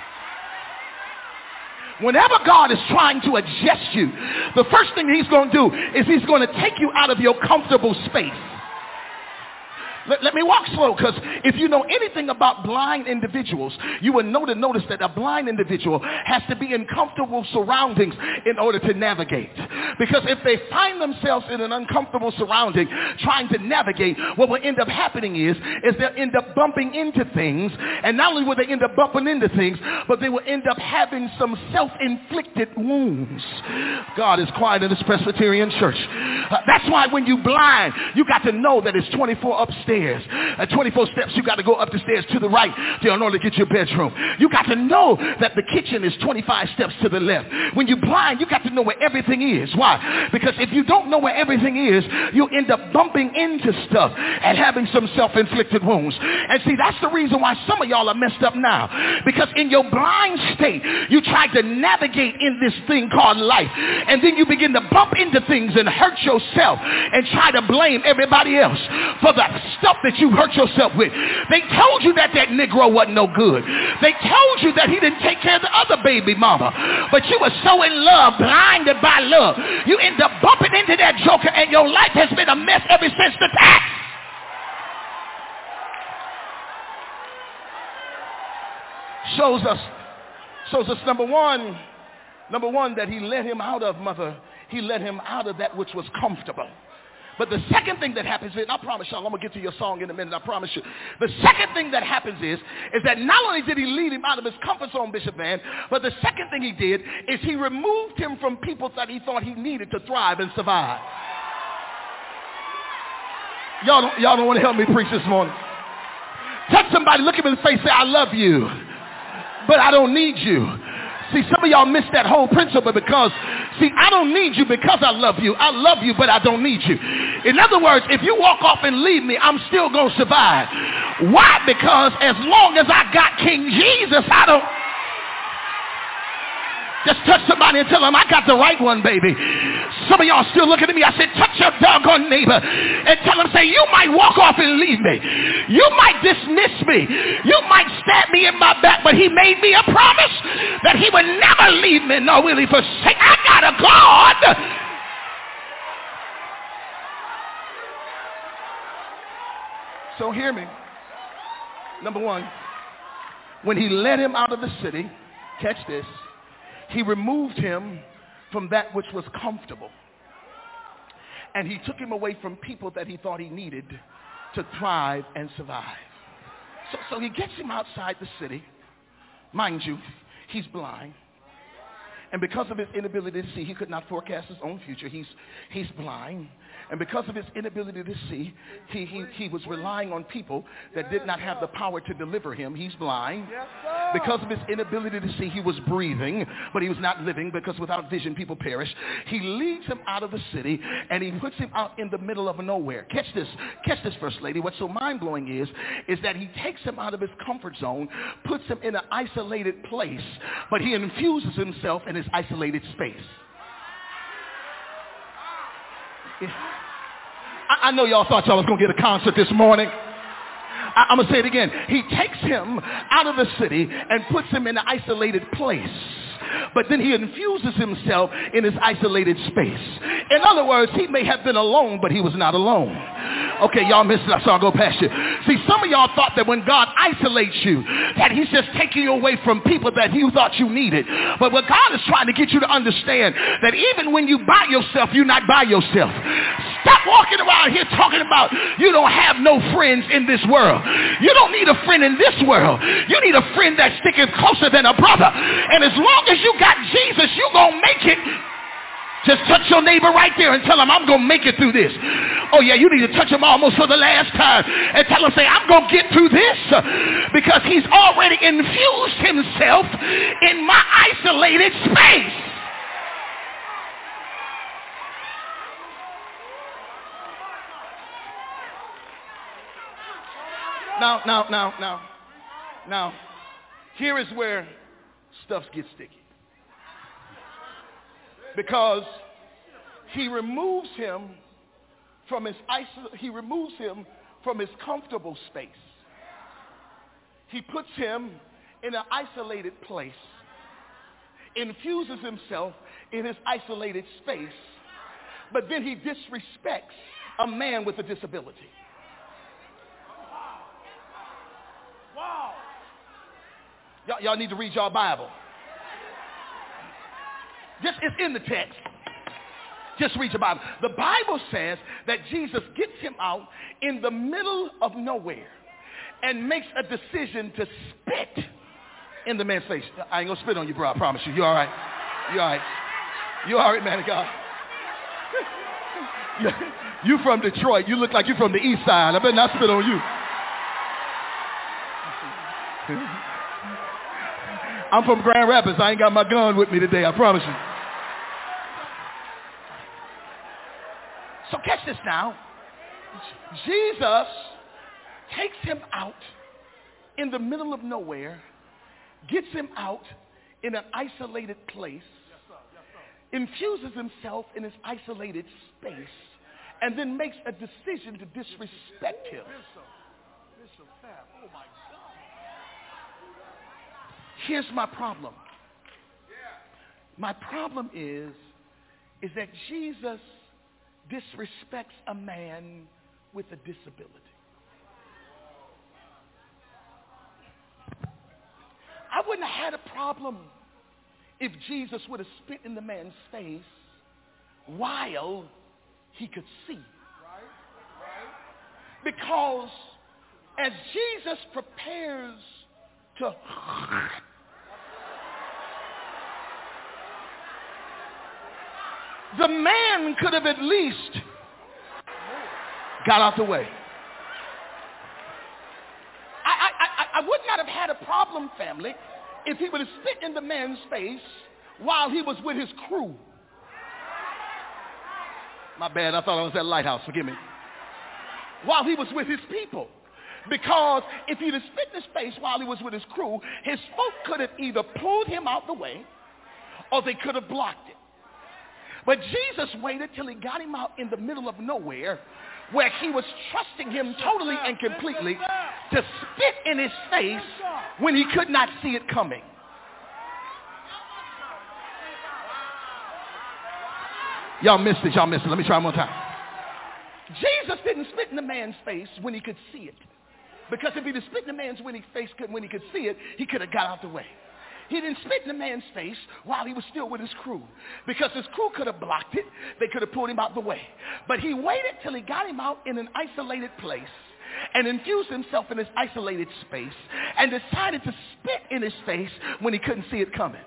S6: Whenever God is trying to adjust you, the first thing he's going to do is he's going to take you out of your comfortable space. Let me walk slow, because if you know anything about blind individuals, you will notice that a blind individual has to be in comfortable surroundings in order to navigate. Because if they find themselves in an uncomfortable surrounding trying to navigate, what will end up happening is they'll end up bumping into things, and not only will they end up bumping into things, but they will end up having some self-inflicted wounds. God is quiet in this Presbyterian church. That's why when you blind, you got to know that it's 24 upstairs. 24 steps, you got to go up the stairs to the right in order to get your bedroom. You got to know that the kitchen is 25 steps to the left. When you're blind, you got to know where everything is. Why? Because if you don't know where everything is, you'll end up bumping into stuff and having some self-inflicted wounds. And see, that's the reason why some of y'all are messed up now. Because in your blind state, you try to navigate in this thing called life. And then you begin to bump into things and hurt yourself and try to blame everybody else for the stuff that you hurt yourself with. They told you that Negro wasn't no good. They told you that he didn't take care of the other baby mama. But you were so in love, blinded by love, you end up bumping into that joker, and your life has been a mess ever since the tax. Shows us number one that he let him out of, mother. He let him out of that which was comfortable. But the second thing that happens is, and I promise y'all, I'm going to get to your song in a minute, I promise you. The second thing that happens is that not only did he lead him out of his comfort zone, Bishop Van, but the second thing he did is he removed him from people that he thought he needed to thrive and survive. Y'all don't want to help me preach this morning. Touch somebody, look him in the face, say, I love you, but I don't need you. See, some of y'all miss that whole principle because, see, I don't need you because I love you. I love you, but I don't need you. In other words, if you walk off and leave me, I'm still going to survive. Why? Because as long as I got King Jesus, I don't... Just touch somebody and tell them, I got the right one, baby. Some of y'all still looking at me. I said, touch your doggone neighbor and tell them, say, you might walk off and leave me. You might dismiss me. You might stab me in my back, but he made me a promise that he would never leave me, nor will he forsake. I got a God. So hear me. Number one, when he led him out of the city, catch this, he removed him from that which was comfortable. And he took him away from people that he thought he needed to thrive and survive. So he gets him outside the city. Mind you, he's blind. And because of his inability to see, he could not forecast his own future. He's blind. And because of his inability to see, he was relying on people that did not have the power to deliver him. He's blind. Yes, because of his inability to see, he was breathing, but he was not living, because without vision, people perish. He leads him out of the city, and he puts him out in the middle of nowhere. Catch this, First Lady. What's so mind-blowing is that he takes him out of his comfort zone, puts him in an isolated place, but he infuses himself in his isolated space. I know y'all thought y'all was going to get a concert this morning. I'm going to say it again. He takes him out of the city and puts him in an isolated place. But then he infuses himself in his isolated space. In other words, he may have been alone, but he was not alone. Okay, y'all missed it, so I'll go past you. See, some of y'all thought that when God isolates you, that he's just taking you away from people that you thought you needed. But what God is trying to get you to understand, that even when you by yourself, you're not by yourself. Stop walking around here talking about you don't have no friends in this world. You don't need a friend in this world. You need a friend that sticks closer than a brother. And as long as you got Jesus, you're going to make it Just touch your neighbor right there and tell them, I'm going to make it through this. Oh, yeah, you need to touch him almost for the last time. And tell him, say, I'm going to get through this. Because he's already infused himself in my isolated space. Now, here is where stuff gets sticky. Because he removes him from his comfortable space. He puts him in an isolated place, infuses himself in his isolated space, but then he disrespects a man with a disability. Wow. Y'all need to read your Bible. It's in the text. Just read your Bible. The Bible says that Jesus gets him out in the middle of nowhere and makes a decision to spit in the man's face. I ain't going to spit on you, bro. I promise you. You all right? You all right? You all right, man of God? You from Detroit. You look like you from the east side. I better not spit on you. I'm from Grand Rapids. I ain't got my gun with me today. I promise you. So catch this now. Jesus takes him out in the middle of nowhere, gets him out in an isolated place, infuses himself in his isolated space, and then makes a decision to disrespect him. Here's my problem. My problem is that Jesus disrespects a man with a disability. I wouldn't have had a problem if Jesus would have spit in the man's face while he could see. Because as Jesus prepares to the man could have at least got out the way. I would not have had a problem, family, if he would have spit in the man's face while he was with his crew. My bad, I thought I was at Lighthouse, forgive me. While he was with his people. Because if he'd have spit in his face while he was with his crew, his folk could have either pulled him out the way or they could have blocked it. But Jesus waited till he got him out in the middle of nowhere where he was trusting him totally and completely to spit in his face when he could not see it coming. Y'all missed it. Let me try one more time. Jesus didn't spit in the man's face when he could see it. Because if he'd have spit in the man's face when he could see it, he could have got out the way. He didn't spit in the man's face while he was still with his crew. Because his crew could have blocked it. They could have pulled him out the way. But he waited till he got him out in an isolated place and infused himself in his isolated space and decided to spit in his face when he couldn't see it coming.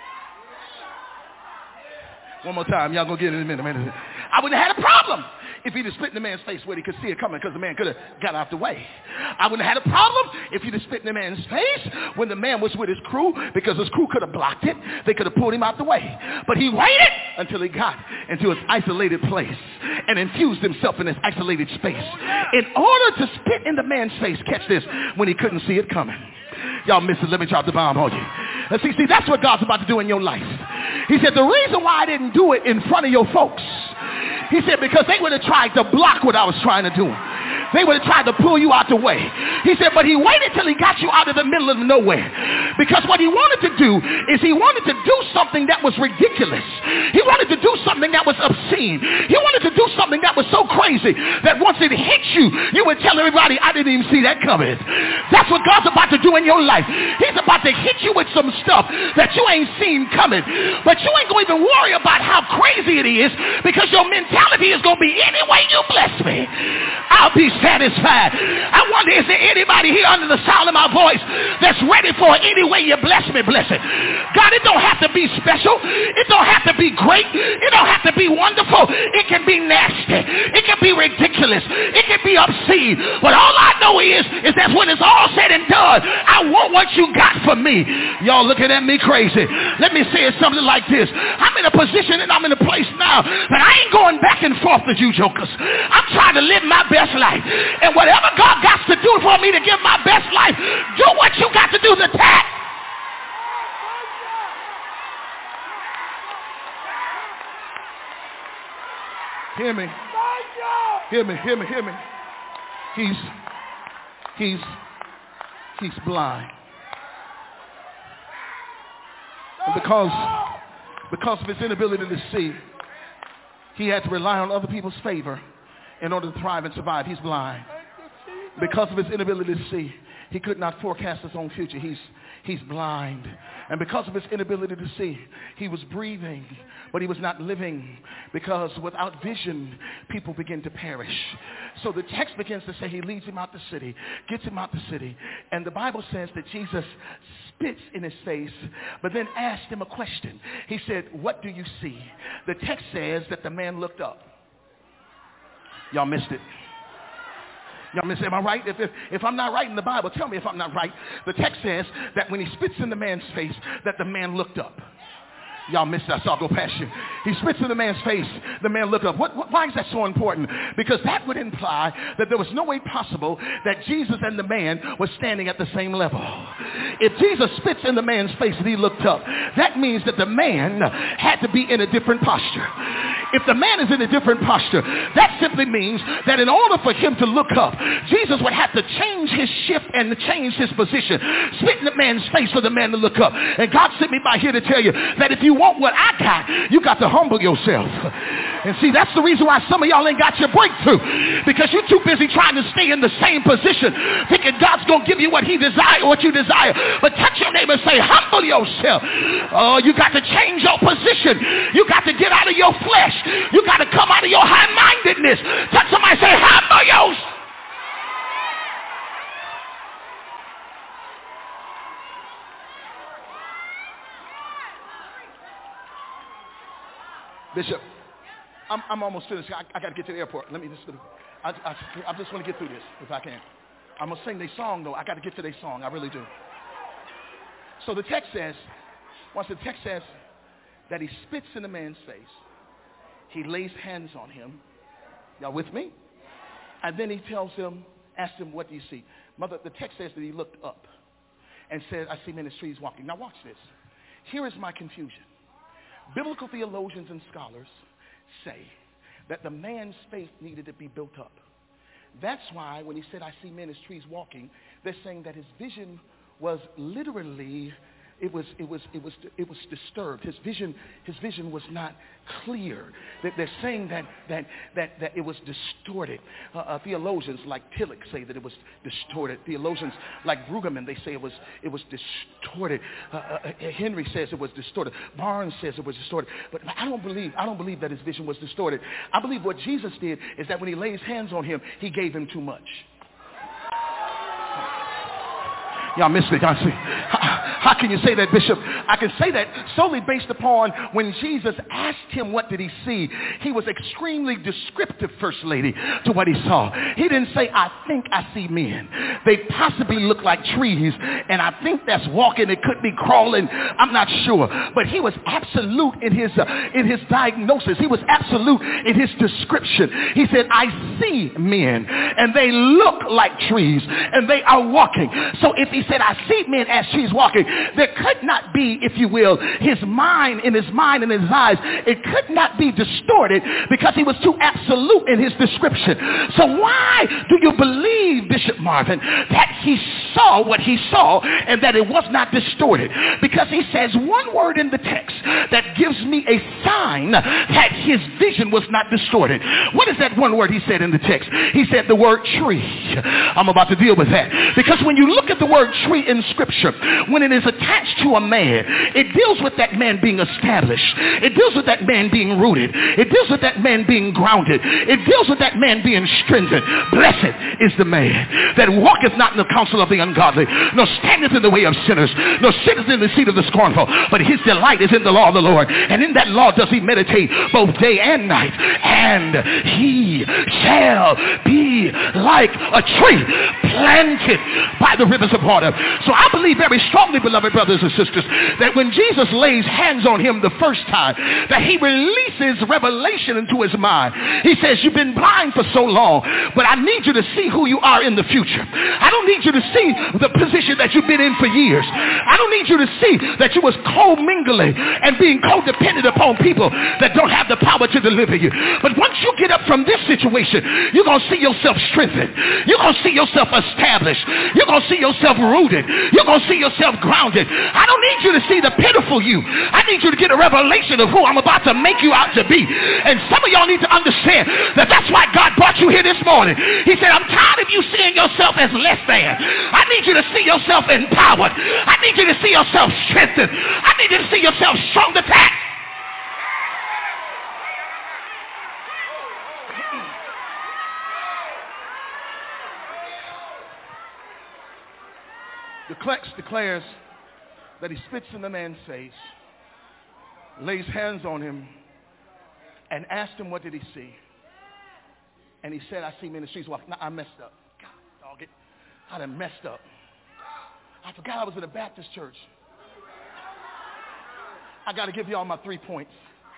S6: One more time. Y'all gonna get it in a minute. I wouldn't have had a problem if he'd have spit in the man's face where he could see it coming because the man could have got out the way. I wouldn't have had a problem if he'd have spit in the man's face when the man was with his crew because his crew could have blocked it. They could have pulled him out the way. But he waited until he got into his isolated place and infused himself in his isolated space in order to spit in the man's face, catch this, when he couldn't see it coming. Y'all missed it. Let me drop the bomb on you. And see, that's what God's about to do in your life. He said, the reason why I didn't do it in front of your folks, he said, because they would have tried to block what I was trying to do. They would have tried to pull you out the way. He said, but he waited till he got you out of the middle of nowhere. Because what he wanted to do is he wanted to do something that was ridiculous. He wanted to do something that was obscene. He wanted to do something that was so crazy that once it hit you, you would tell everybody, I didn't even see that coming. That's what God's about to do in your life. He's about to hit you with some stuff that you ain't seen coming. But you ain't going to even worry about how crazy it is because your mentality is going to be, any way you bless me, I'll be satisfied. I wonder, is there anybody here under the sound of my voice that's ready for any way you bless me, bless it. God, it don't have to be special. It don't have to be great. It don't have to be wonderful. It can be nasty. It can be ridiculous. It can be obscene. But all I know is that when it's all said and done, I want what you got for me. Y'all looking at me crazy. Let me say it something like this. I'm in a position and I'm in a place now that I ain't going back and forth with you jokers. I'm trying to live my best life. And whatever God got to do for me to give my best life, do what you got to do to tap. Hear me. Hear me, hear me, hear me. He's blind. And because of his inability to see, he had to rely on other people's favor in order to thrive and survive. He's blind. Because of his inability to see, he could not forecast his own future. He's blind. And because of his inability to see, he was breathing, but he was not living, because without vision, people begin to perish. So the text begins to say he leads him out the city, gets him out the city, and the Bible says that Jesus spits in his face, but then asked him a question. He said, "What do you see?" The text says that the man looked up. Y'all missed it. Y'all miss it. Am I right? If I'm not right in the Bible, tell me if I'm not right. The text says that when he spits in the man's face, that the man looked up. Y'all missed that, so I'll go past you. He spits in the man's face. The man looked up. Why is that so important? Because that would imply that there was no way possible that Jesus and the man were standing at the same level. If Jesus spits in the man's face and he looked up, that means that the man had to be in a different posture. If the man is in a different posture, that simply means that in order for him to look up, Jesus would have to change his shift and change his position. Spit in the man's face for the man to look up. And God sent me by here to tell you that if you want what I got, you got to humble yourself. And see, that's the reason why some of y'all ain't got your breakthrough, because you're too busy trying to stay in the same position, thinking God's going to give you what he desires, what you desire. But touch your neighbor and say, humble yourself. Oh, you got to change your position. You got to get out of your flesh. You got to come out of your high-mindedness. Touch somebody and say, humble yourself. Bishop, I'm almost finished. I got to get to the airport. Let me just, I just want to get through this if I can. I'm going to sing their song, though. I got to get to their song. I really do. So the text says, once the text says that he spits in the man's face, he lays hands on him. Y'all with me? And then he tells him, asks him, what do you see? Mother, the text says that he looked up and said, I see men in the streets walking. Now watch this. Here is my confusion. Biblical theologians and scholars say that the man's faith needed to be built up. That's why when he said, I see men as trees walking, they're saying that his vision was literally, it was disturbed. His vision was not clear. They're saying that it was distorted. Theologians like Tillich say that it was distorted. Theologians like Brueggemann, they say it was distorted. Henry says it was distorted. Barnes says it was distorted. But I don't believe that his vision was distorted. I believe what Jesus did is that when he lays hands on him, he gave him too much. Y'all missed it. How can you say that, Bishop? I can say that solely based upon when Jesus asked him what did he see. He was extremely descriptive, First Lady, to what he saw. He didn't say, I think I see men. They possibly look like trees, and I think that's walking. It could be crawling. I'm not sure. But he was absolute in his diagnosis. He was absolute in his description. He said, I see men, and they look like trees, and they are walking. So if he said, I see men as trees walking, there could not be, if you will, his mind and his eyes, it could not be distorted because he was too absolute in his description. So why do you believe, Bishop Marvin, that he saw what he saw and that it was not distorted? Because he says one word in the text that gives me a sign that his vision was not distorted. What is that one word he said in the text? He said the word tree. I'm about to deal with that. Because when you look at the word tree in Scripture, when when it is attached to a man, it deals with that man being established. It deals with that man being rooted. It deals with that man being grounded. It deals with that man being strengthened. Blessed is the man that walketh not in the counsel of the ungodly, nor standeth in the way of sinners, nor sitteth in the seat of the scornful, but his delight is in the law of the Lord, and in that law does he meditate both day and night, and he shall be like a tree planted by the rivers of water. So I believe very strongly, beloved brothers and sisters, that when Jesus lays hands on him the first time, that he releases revelation into his mind. He says, you've been blind for so long, but I need you to see who you are in the future. I don't need you to see the position that you've been in for years. I don't need you to see that you was co-mingling and being codependent upon people that don't have the power to deliver you. But once you get up from this situation, you're going to see yourself strengthened. You're going to see yourself established. You're going to see yourself rooted. You're going to see yourself grounded. I don't need you to see the pitiful you. I need you to get a revelation of who I'm about to make you out to be. And some of y'all need to understand that that's why God brought you here this morning. He said, I'm tired of you seeing yourself as less than. I need you to see yourself empowered. I need you to see yourself strengthened. I need you to see yourself strong attached. The text declares that he spits in the man's face, lays hands on him, and asked him, what did he see? And he said, I see men in the streets walking. Now, I messed up. God, dog it. I done messed up. I forgot I was in a Baptist church. I got to give y'all my 3 points.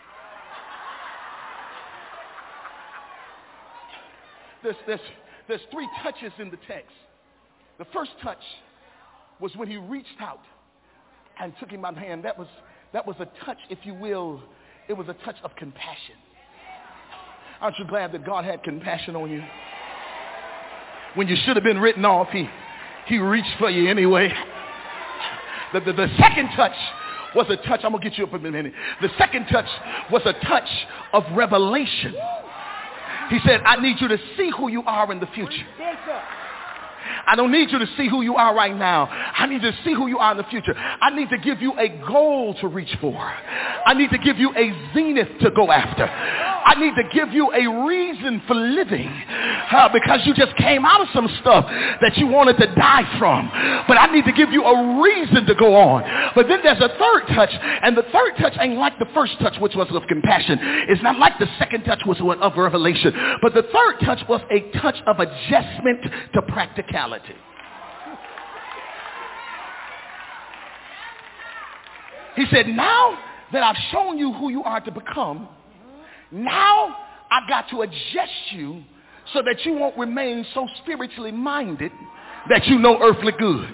S6: There's 3 touches in the text. The first touch was when he reached out and took him by the hand. That was a touch, if you will. It was a touch of compassion. Aren't you glad that God had compassion on you? When you should have been written off, he reached for you anyway. The second touch was a touch. I'm going to get you up in a minute. The second touch was a touch of revelation. He said, I need you to see who you are in the future. I don't need you to see who you are right now. I need to see who you are in the future. I need to give you a goal to reach for. I need to give you a zenith to go after. I need to give you a reason for living because you just came out of some stuff that you wanted to die from. But I need to give you a reason to go on. But then there's a third touch, and the third touch ain't like the first touch, which was of compassion. It's not like the second touch, which was of revelation. But the third touch was a touch of adjustment to practicality. He said, now that I've shown you who you are to become, now I've got to adjust you so that you won't remain so spiritually minded that you know earthly good.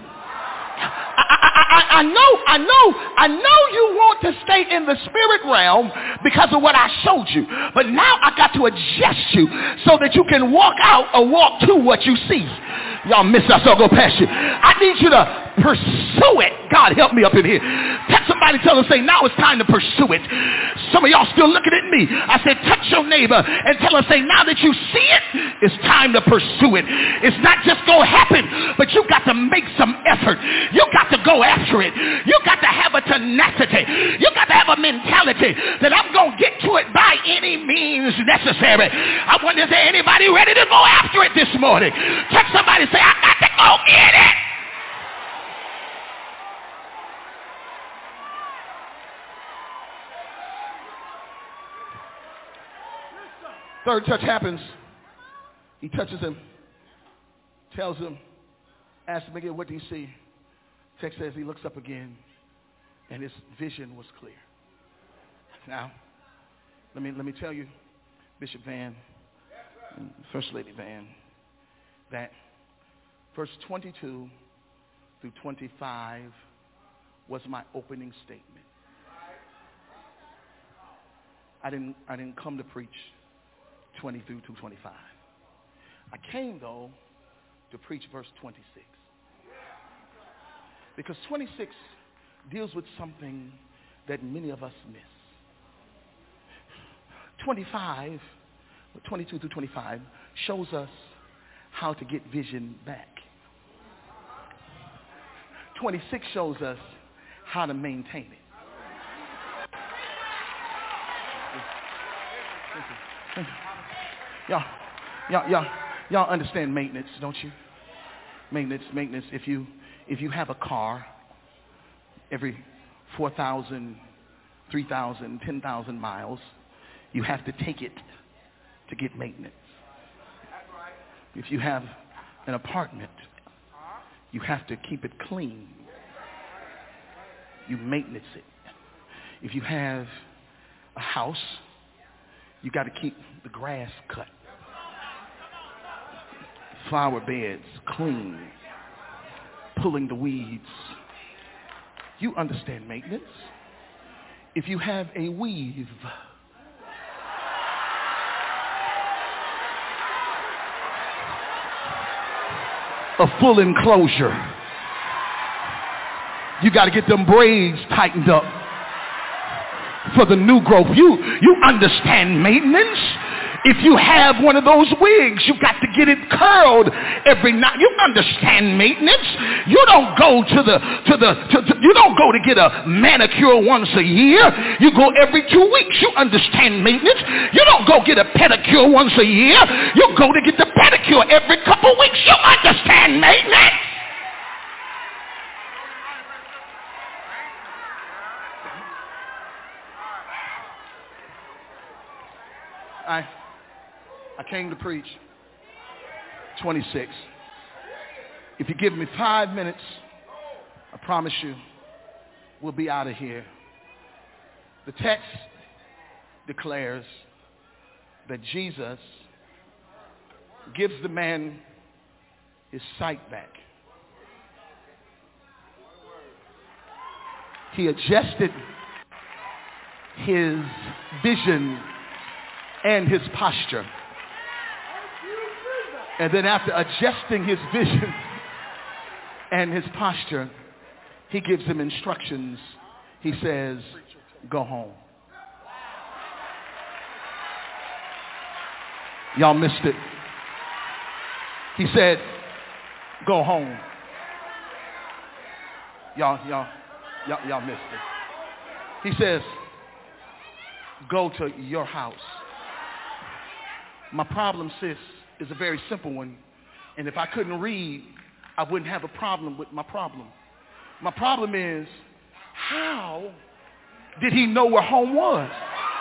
S6: I know you want to stay in the spirit realm because of what I showed you. But now I got to adjust you so that you can walk out or walk to what you see. Y'all miss us, I'll go past you. I need you to pursue it. God, help me up in here. Touch somebody, tell them, say, now it's time to pursue it. Some of y'all still looking at me. I said, touch your neighbor and tell them, say, now that you see it, it's time to pursue it. It's not just going to happen, but you got to make some effort. You got to go after it. You got to have a tenacity. You got to have a mentality that I'm going to get to it by any means necessary. I wonder, is there anybody ready to go after it this morning? Touch somebody, say, I got to go get it. Third touch happens. He touches him, tells him, asks him again, what do you see? Text says he looks up again, and his vision was clear. Now, let me tell you, Bishop Van, and First Lady Van, that verse 22 through 25 was my opening statement. I didn't come to preach 20 through to 25. I came, though, to preach verse 26. Because 26 deals with something that many of us miss. 22 through 25 shows us how to get vision back. 26 shows us how to maintain it. Y'all understand maintenance, don't you? Maintenance. If you have a car, every 4,000, 3,000, 10,000 miles, you have to take it to get maintenance. If you have an apartment, you have to keep it clean. You maintenance it. If you have a house, you got to keep the grass cut, flower beds clean, pulling the weeds. You understand maintenance. If you have a weave, a full enclosure, you got to get them braids tightened up for the new growth. You understand maintenance. If you have one of those wigs, you got to get it curled every night. You understand maintenance. You don't go you don't go to get a manicure once a year. You go every 2 weeks. You understand maintenance. You don't go get a pedicure once a year. You go to get the pedicure every couple weeks. You understand maintenance. I came to preach. 26. If you give me 5 minutes, I promise you, we'll be out of here. The text declares that Jesus gives the man his sight back. He adjusted his vision and his posture. And then after adjusting his vision and his posture, he gives him instructions. He says, go home. Y'all missed it. He said, go home. Y'all missed it. He says, go to your house. My problem, sis, is a very simple one. And if I couldn't read, I wouldn't have a problem with my problem. My problem is, how did he know where home was?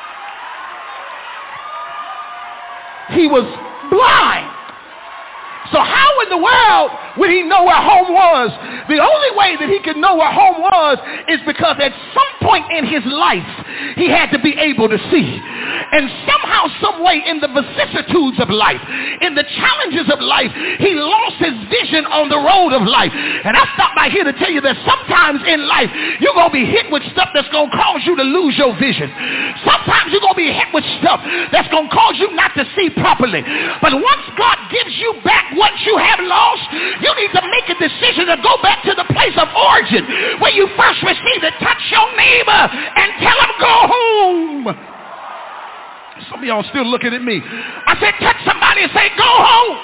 S6: He was blind. So how in the world would he know where home was? The only way that he could know where home was is because at some point in his life, he had to be able to see. And somehow, some way in the vicissitudes of life, in the challenges of life, he lost his vision on the road of life. And I stopped by here to tell you that sometimes in life, you're going to be hit with stuff that's going to cause you to lose your vision. Sometimes you're going to be hit with stuff that's going to cause you not to see properly. But once God gives you back what you have lost, you need to make a decision to go back to the place of origin where you first received it. Touch your neighbor and tell him, go home. Some of y'all still looking at me. I said, touch somebody and say, go home.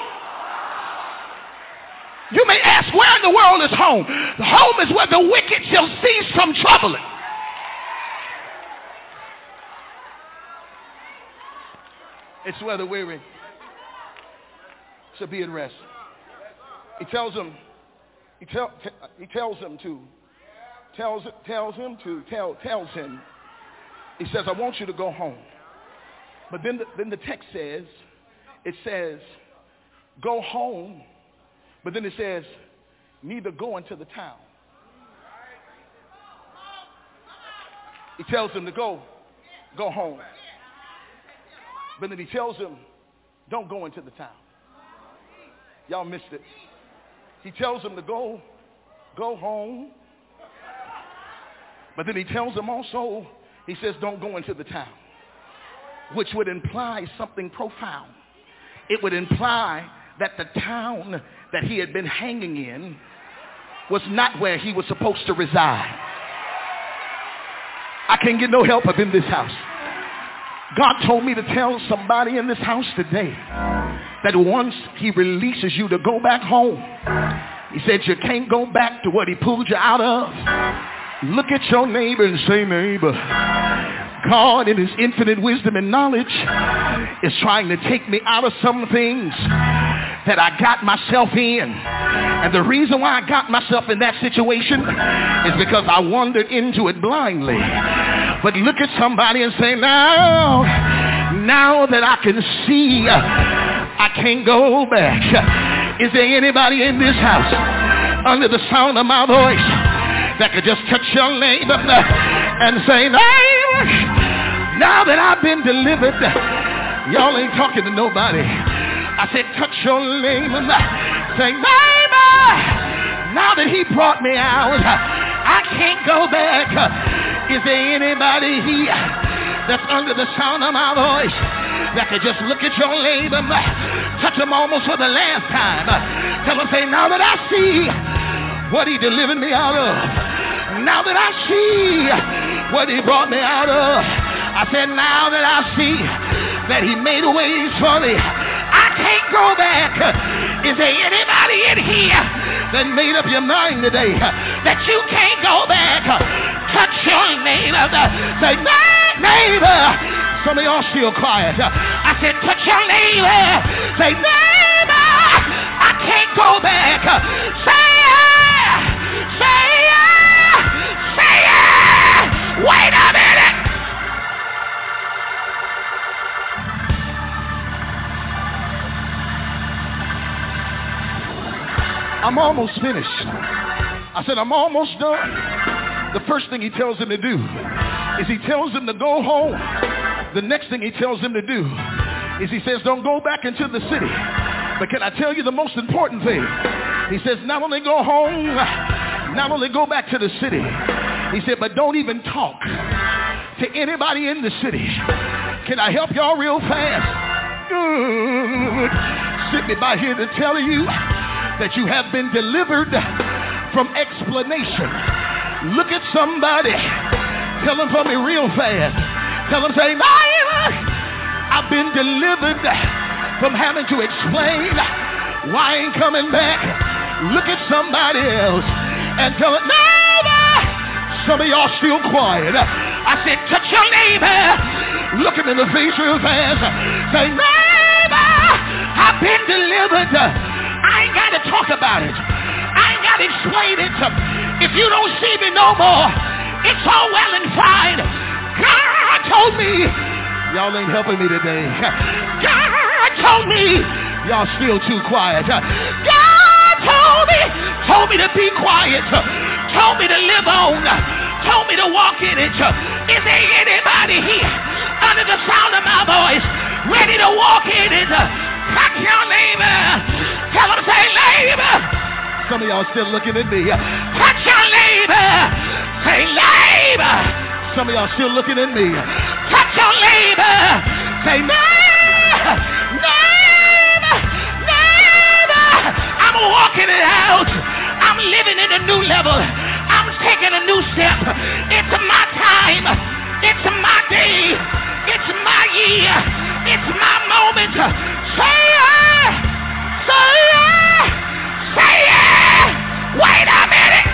S6: You may ask, where in the world is home? Home is where the wicked shall cease from troubling. It's where the weary shall be at rest. He tells him he says, I want you to go home. But then the text says, it says, go home. But then it says, neither go into the town. He tells him to go home. But then he tells him, don't go into the town. Y'all missed it. He tells him to go home. But then he tells him also, he says, don't go into the town, which would imply something profound. It would imply that the town that he had been hanging in was not where he was supposed to reside. I can't get no help up in this house. God told me to tell somebody in this house today that once he releases you to go back home, He said you can't go back to what he pulled you out of. Look at your neighbor and say, neighbor, God in his infinite wisdom and knowledge is trying to take me out of some things that I got myself in. And the reason why I got myself in that situation is because I wandered into it blindly. But look at somebody and say, now that I can see, I can't go back. Is there anybody in this house under the sound of my voice that could just touch your neighbor and say, neighbor, now that I've been delivered, y'all ain't talking to nobody. I said, touch your neighbor, say, neighbor, now that he brought me out, I can't go back. Is there anybody here that's under the sound of my voice that could just look at your neighbor, touch him almost for the last time, tell him, say, now that I see what he delivered me out of, now that I see what he brought me out of, I said, now that I see that he made ways for me, I can't go back. Is there anybody in here that made up your mind today that you can't go back? Touch your neighbor, say, neighbor. Some of y'all still quiet. I said, touch your neighbor, say, neighbor, I can't go back. Say it. Wait a minute. I'm almost finished. I said, I'm almost done. The first thing he tells him to do is he tells him to go home. The next thing he tells him to do is he says, don't go back into the city. But can I tell you the most important thing? He says, not only go home, not only go back to the city, he said, but don't even talk to anybody in the city. Can I help y'all real fast? Good. Sit me by here to tell you that you have been delivered from explanation. Look at somebody. Tell them for me real fast. Tell them, say, neighbor, I've been delivered from having to explain why I ain't coming back. Look at somebody else and tell them, neighbor. Some of y'all still quiet. I said, touch your neighbor. Look him in the face real fast. Say, neighbor, I've been delivered. I ain't got to talk about it. I ain't got to explain it. If you don't see me no more, it's all well and fine. God told me. Y'all ain't helping me today. God told me. Y'all still too quiet. God told me to be quiet. Told me to live on. Told me to walk in it. Is there anybody here under the sound of my voice ready to walk in it? Touch your neighbor. Tell him, say, neighbor. Some of y'all still looking at me. Touch your neighbor. Say, neighbor. Some of y'all still looking at me. Touch your neighbor. Say, neighbor. Neighbor. Neighbor. I'm walking it out. I'm living in a new level. I'm taking a new step. It's my time. It's my day. It's my year. It's my moment. Say it. Say it. Say it. Wait a minute.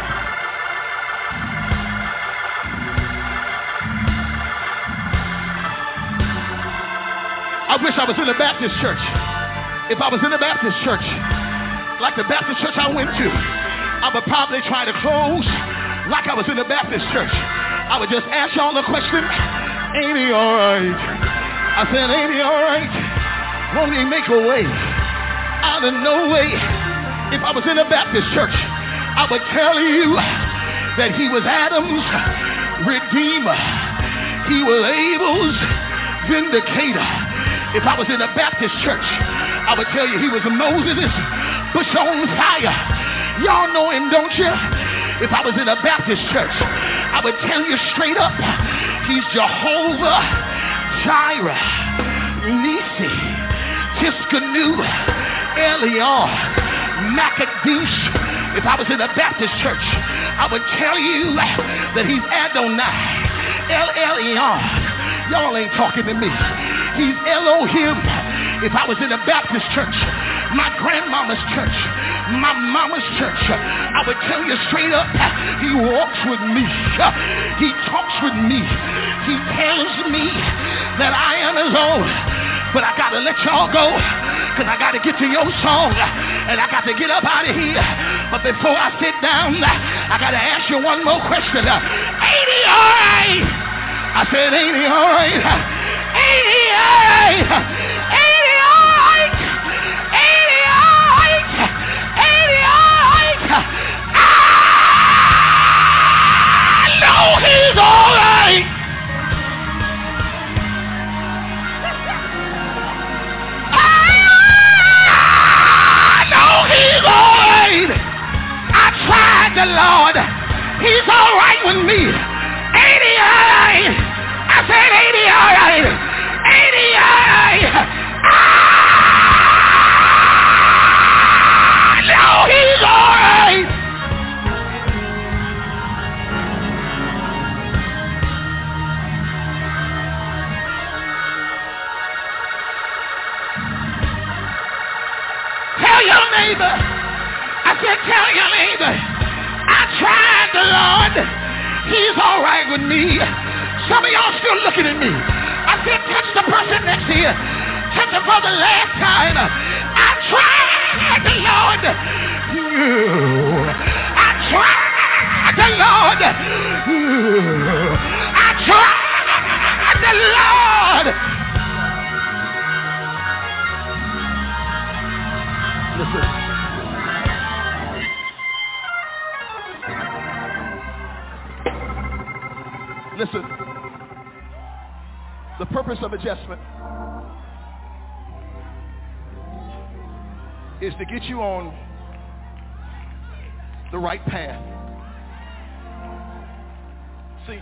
S6: I wish I was in a Baptist church. If I was in a Baptist church, like the Baptist church I went to, I would probably try to close like I was in a Baptist church. I would just ask y'all a question. Ain't he all right? I said, ain't he all right? Won't he make a way out of no way? If I was in a Baptist church, I would tell you that he was Adam's redeemer. He was Abel's vindicator. If I was in a Baptist church, I would tell you he was Moses' bush on fire. Y'all know him, don't you? If I was in a Baptist church, I would tell you straight up, he's Jehovah Jireh, Nisi, Tiskanu, Elion, Makadesh. If I was in a Baptist church, I would tell you that he's Adonai, El Elyon. Y'all ain't talking to me. He's Elohim. If I was in a Baptist church, my grandmama's church, my mama's church, I would tell you straight up, he walks with me. He talks with me. He tells me that I am his own. But I got to let y'all go because I got to get to your song and I got to get up out of here. But before I sit down, I got to ask you one more question. Ain't he all right? I said, ain't he all right? Ain't he all right? Ain't he all right? Ain't he all right? Ain't he all right? I know he's all right. He's all right. I tried the Lord. He's all right with me. Ain't he all right? I said, ain't he all right? Ain't he all right? I know he's all right. Tell your neighbor. I said, tell your neighbor. I tried the Lord. He's all right with me. Some of y'all still looking at me. I said, touch the person next to you. Touch him for the last time. I tried the Lord. I tried the Lord. I tried the Lord. Listen. The purpose of adjustment is to get you on the right path. See,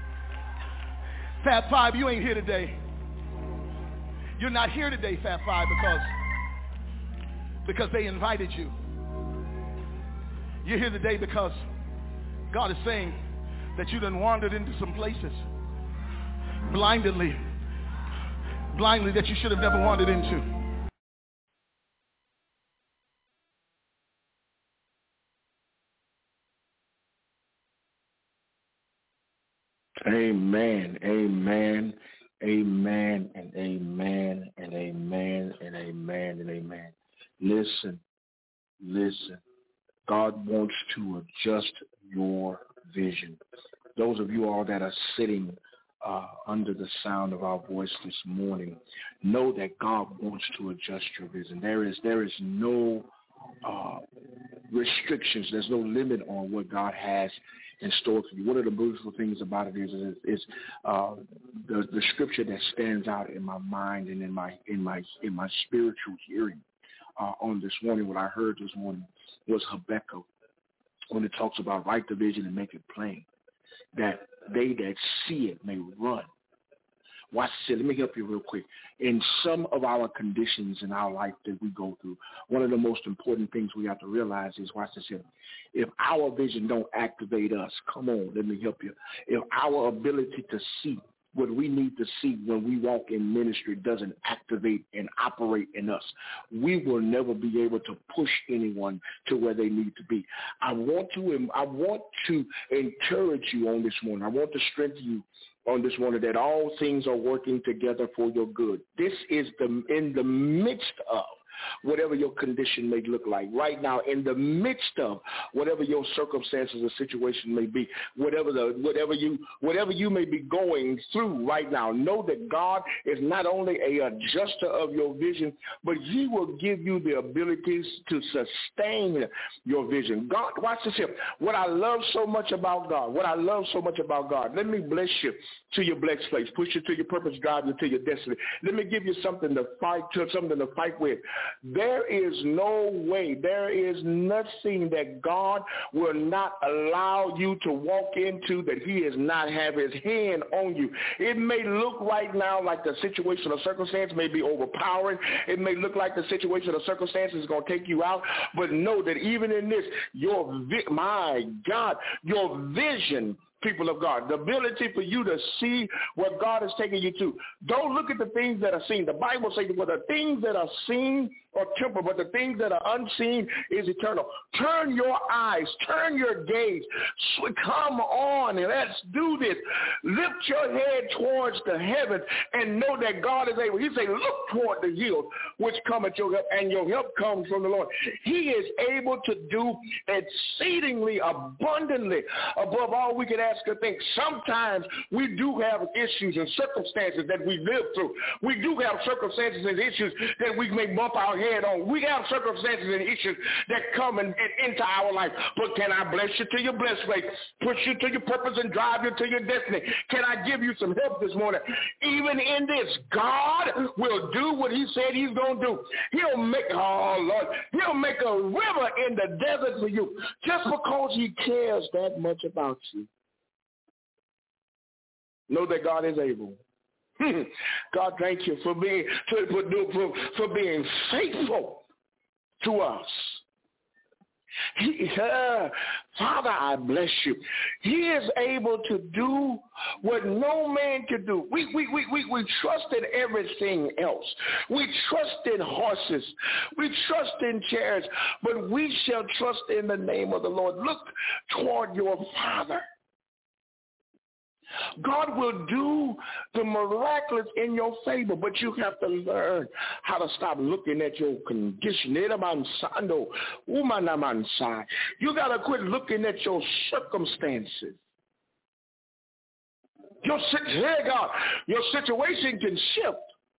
S6: Fab Five, you ain't here today. You're not here today, Fab Five, because they invited you. You're here today because God is saying that you done wandered into some places blindly that you should have never wandered into.
S5: Amen, amen, amen, and amen, and amen, and amen, and amen. Listen. God wants to adjust your vision. Those of you all that are sitting under the sound of our voice this morning, know that God wants to adjust your vision. There is no restrictions. There's no limit on what God has in store for you. One of the beautiful things about it is the scripture that stands out in my mind and in my spiritual hearing on this morning. What I heard this morning was Habakkuk, when it talks about write the vision and make it plain, that they that see it may run. Watch this. Let me help you real quick. In some of our conditions in our life that we go through, one of the most important things we have to realize is, watch this here, if our vision don't activate us, come on, let me help you. If our ability to see what we need to see when we walk in ministry doesn't activate and operate in us, we will never be able to push anyone to where they need to be. I want to encourage you on this morning. I want to strengthen you on this morning that all things are working together for your good. This is in the midst of whatever your condition may look like right now, in the midst of whatever your circumstances or situation may be, whatever you may be going through right now, know that God is not only a adjuster of your vision, but he will give you the abilities to sustain your vision. God, watch this here. What I love so much about God, let me bless you to your blessed place, push you to your purpose, drive you to your destiny. Let me give you something to fight with. There is no way, there is nothing that God will not allow you to walk into that he does not have his hand on you. It may look right now like the situation or circumstance may be overpowering. It may look like the situation or circumstance is going to take you out, but know that even in this, your vision, people of God, the ability for you to see what God is taking you to. Don't look at the things that are seen. The Bible says, well, the things that are seen or temporal, but the things that are unseen is eternal. Turn your eyes, turn your gaze. Come on, and let's do this. Lift your head towards the heavens and know that God is able. He said, look toward the hills, which cometh your help, and your help comes from the Lord. He is able to do exceedingly abundantly above all we can ask or think. Sometimes we do have issues and circumstances that we live through. We do have circumstances and issues that we may bump our head on. We have circumstances and issues that come into our life. But can I bless you to your blessed way, push you to your purpose and drive you to your destiny? Can I give you some help this morning? Even in this, God will do what he said he's going to do. He'll make a river in the desert for you just because he cares that much about you. Know that God is able. God, thank you for being faithful to us. Father, I bless you. He is able to do what no man can do. We trust in everything else. We trust in horses. We trust in chariots, but we shall trust in the name of the Lord. Look toward your Father. God will do the miraculous in your favor, but you have to learn how to stop looking at your condition. You got to quit looking at your circumstances. Your situation can shift.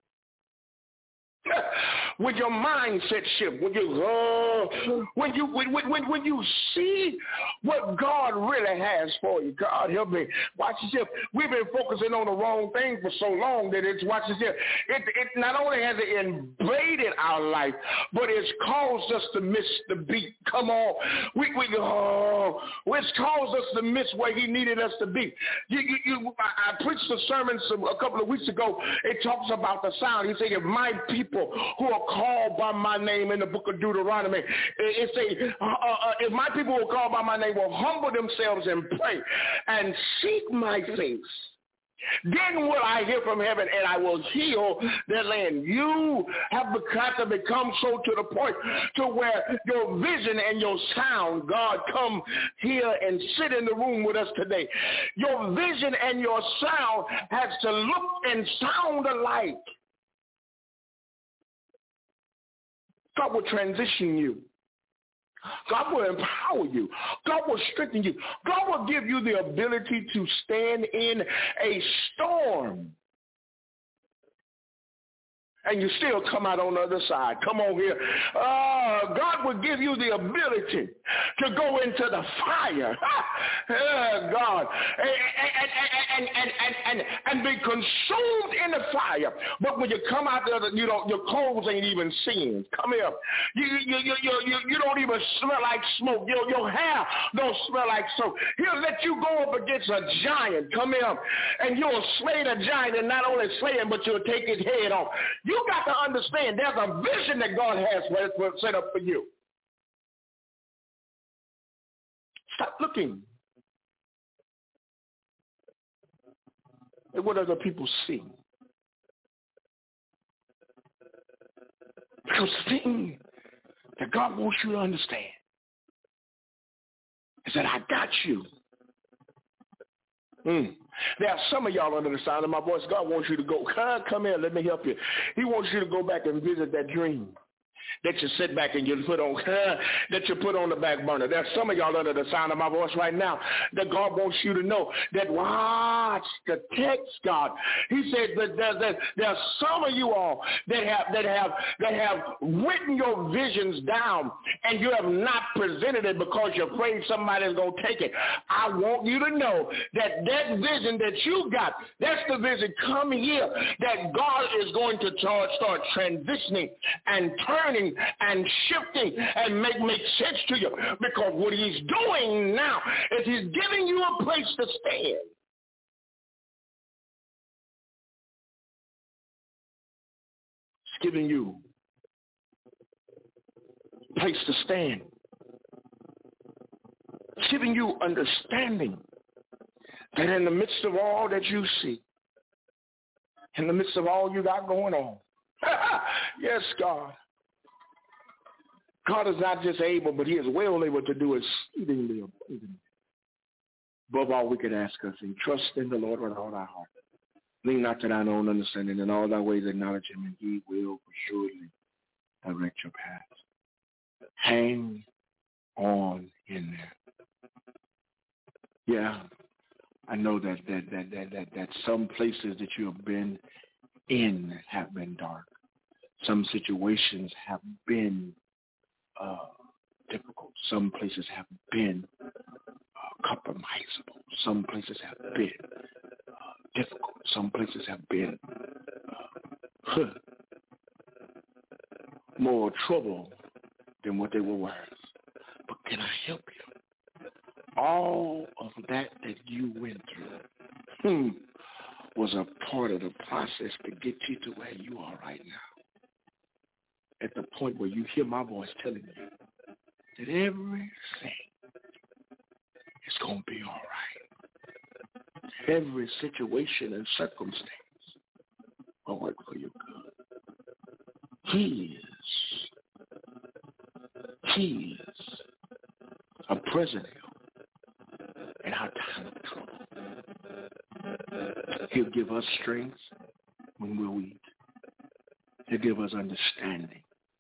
S5: When your mindset shift, when you see what God really has for you. God help me. Watch this here. We've been focusing on the wrong thing for so long that watch this here. It not only has it invaded our life, but it's caused us to miss the beat. Come on. It's caused us to miss where he needed us to be. I preached a sermon a couple of weeks ago. It talks about the sound. He said, if my people who are called by my name in the book of Deuteronomy, it says, if my people who are called by my name will humble themselves and pray and seek my face, then will I hear from heaven and I will heal their land. You have got to become so to the point to where your vision and your sound, God, come here and sit in the room with us today. Your vision and your sound has to look and sound alike. God will transition you. God will empower you. God will strengthen you. God will give you the ability to stand in a storm and you still come out on the other side. Come on here. God will give you the ability to go into the fire. God. And be consumed in the fire. But when you come out there, your clothes ain't even seen. Come here. You don't even smell like smoke. Your hair don't smell like smoke. He'll let you go up against a giant. Come here. And you'll slay the giant, and not only slay him, but you'll take his head off. You got to understand there's a vision that God has set up for you. Stop looking at what other people see. Because the thing that God wants you to understand is that I got you. There are some of y'all under the sound of my voice. God wants you to go. Come here, let me help you. He wants you to go back and visit that dream that you sit back and you put on the back burner. There's some of y'all under the sound of my voice right now that God wants you to know that watch the text, God. He said that there's some of you all that have written your visions down and you have not presented it because you're afraid somebody's going to take it. I want you to know that vision that you got, that's the vision. Come here, that God is going to start transitioning and turning and shifting and make sense to you, because what he's doing now is he's giving you a place to stand. He's giving you a place to stand. He's giving you understanding that in the midst of all that you see, in the midst of all you got going on, yes, God, God is not just able, but he is well able to do exceedingly abundantly above all we could ask us, and trust in the Lord with all our heart. Lean not to thine own understanding, in all thy ways acknowledge him, and he will surely direct your paths. Hang on in there. Yeah, I know that some places that you have been in have been dark. Some situations have been difficult. Some places have been compromisable. Some places have been difficult. Some places have been more trouble than what they were worth. But can I help you? All of that you went through was a part of the process to get you to where you are right now. At the point where you hear my voice telling you that everything is going to be all right. Every situation and circumstance will work for your good. He is a present help in our time of trouble. He'll give us strength when we're weak. He'll give us understanding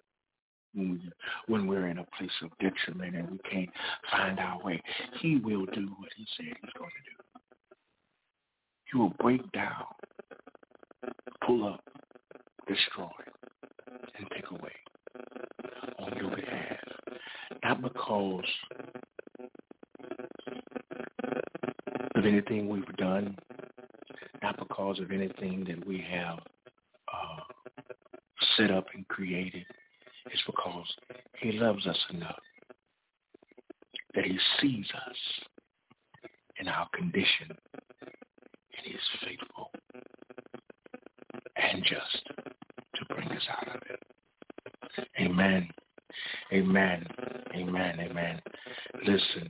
S5: when we're in a place of detriment and we can't find our way. He will do what he said he's going to do. He will break down, pull up, destroy, and take away on your behalf. Not because of anything we've done, not because of anything that we have set up and created. It's because he loves us enough that he sees us in our condition, and he is faithful and just to bring us out of it. Amen. Amen. Amen. Amen. Listen.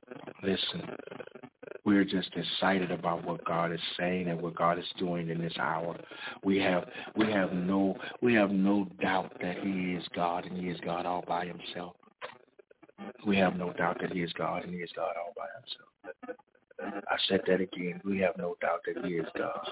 S5: We're just excited about what God is saying and what God is doing in this hour. We have no doubt that he is God and he is God all by himself. We have no doubt that he is God and he is God all by himself. I said that again. We have no doubt that he is God.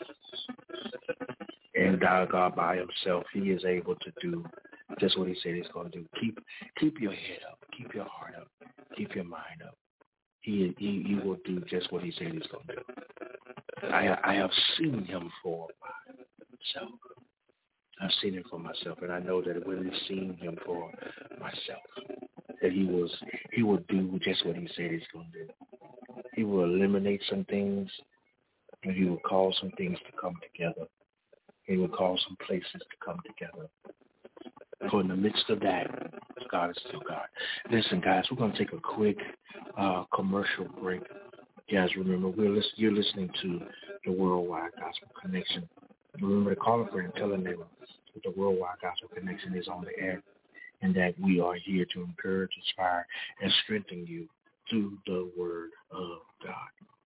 S5: And God by himself, he is able to do just what he said he's going to do. Keep your head up. Keep your heart up. Keep your mind up. He will do just what he said he's going to do. I have seen him for myself. I've seen him for myself, and I know that when I've seen him for myself, that he will do just what he said he's going to do. He will eliminate some things, and he will cause some things to come together. He will cause some places to come together. So in the midst of that, God is still God. Listen, guys, we're going to take a quick commercial break. Guys, remember, you're listening to the Worldwide Gospel Connection. Remember to call a friend, tell a neighbor that the Worldwide Gospel Connection is on the air and that we are here to encourage, inspire, and strengthen you through the Word of God.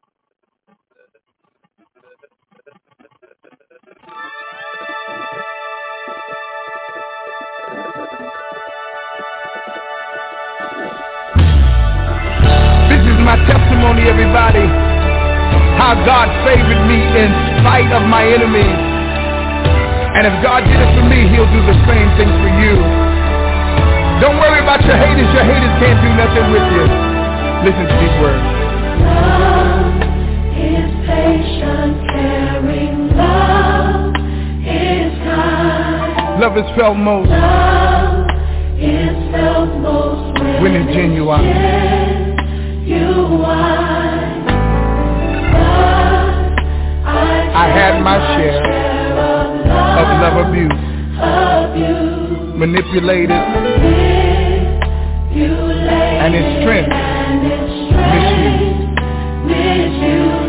S1: My testimony, everybody, how God favored me in spite of my enemies. And if God did it for me, he'll do the same thing for you. Don't worry about your haters can't do nothing with you. Listen to these words.
S3: Love is patient, caring, love is kind.
S1: Love is felt most.
S3: Love is felt most
S1: when it's genuine. I had my share of love abuse, manipulated, and its strength misused.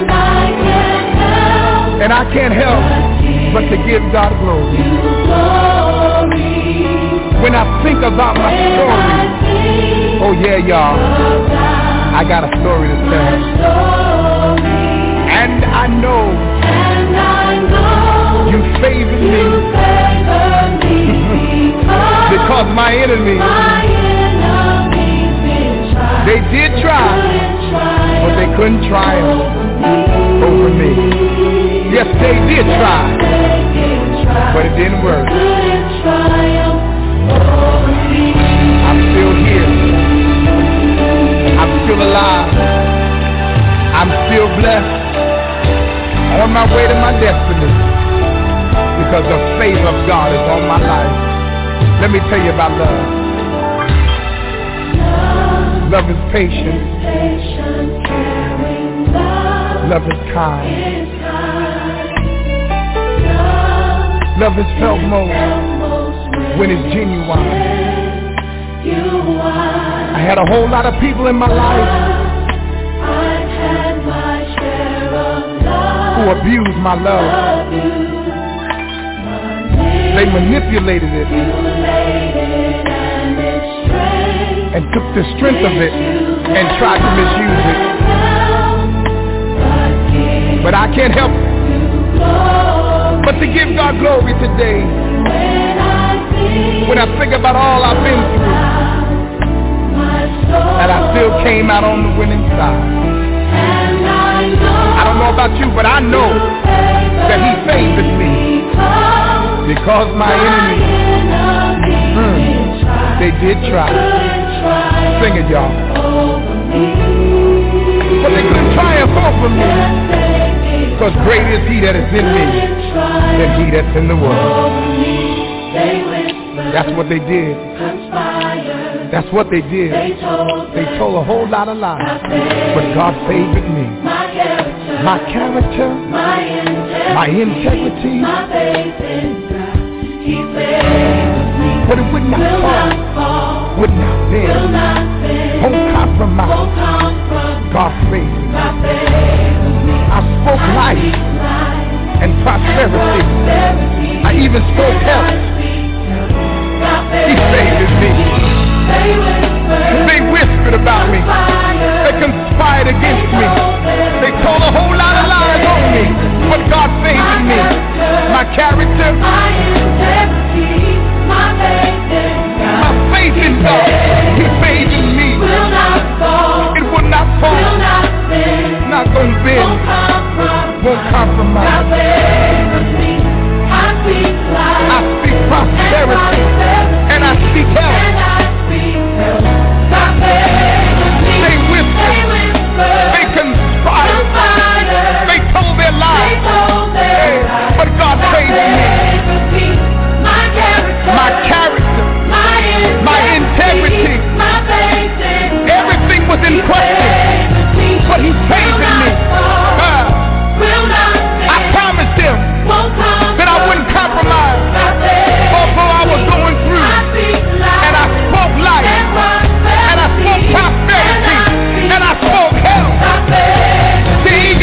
S1: And I can't help but to give God glory. When I think about my story, oh yeah, y'all, I got a story to tell. And I know you favored me because my enemies couldn't triumph over me. Yes, they did try, but it didn't work. I'm still here. I'm still alive. I'm still blessed. On my way to my destiny, because the favor of God is on my life. Let me tell you about love. Love is patient. Love is kind. Love is felt most when it's genuine. I had a whole lot of people in my life who abused my love. They manipulated it and took the strength of it and tried to misuse it. But I can't help but to give God glory today when I think about all I've been through, and I still came out on the winning side. I don't know about you, but I know that he favored me because my enemies, they did try. Sing it, y'all. But they couldn't triumph over me, because great is he that is in me than he that's in the world. That's what they did. That's what they did. They told a whole lot of lies, but God favored me. My character, my integrity, but it would not fall, would not bend, won't compromise. God favored me. I spoke life and prosperity. I even spoke health. He favored me. They whispered about me. They conspired against me. They told a whole lot of lies on me, but God favored me. My character, my faith in God, he favored me. It will not fall, not gonna bend, won't compromise. I speak prosperity and I speak health. They whispered, they conspired, they told their lies, but God favored me. My character, my integrity, everything was in question, but he favored me. I promised him that I wouldn't compromise, although I was going through, and I spoke life, and I spoke prosperity, and I spoke health. See,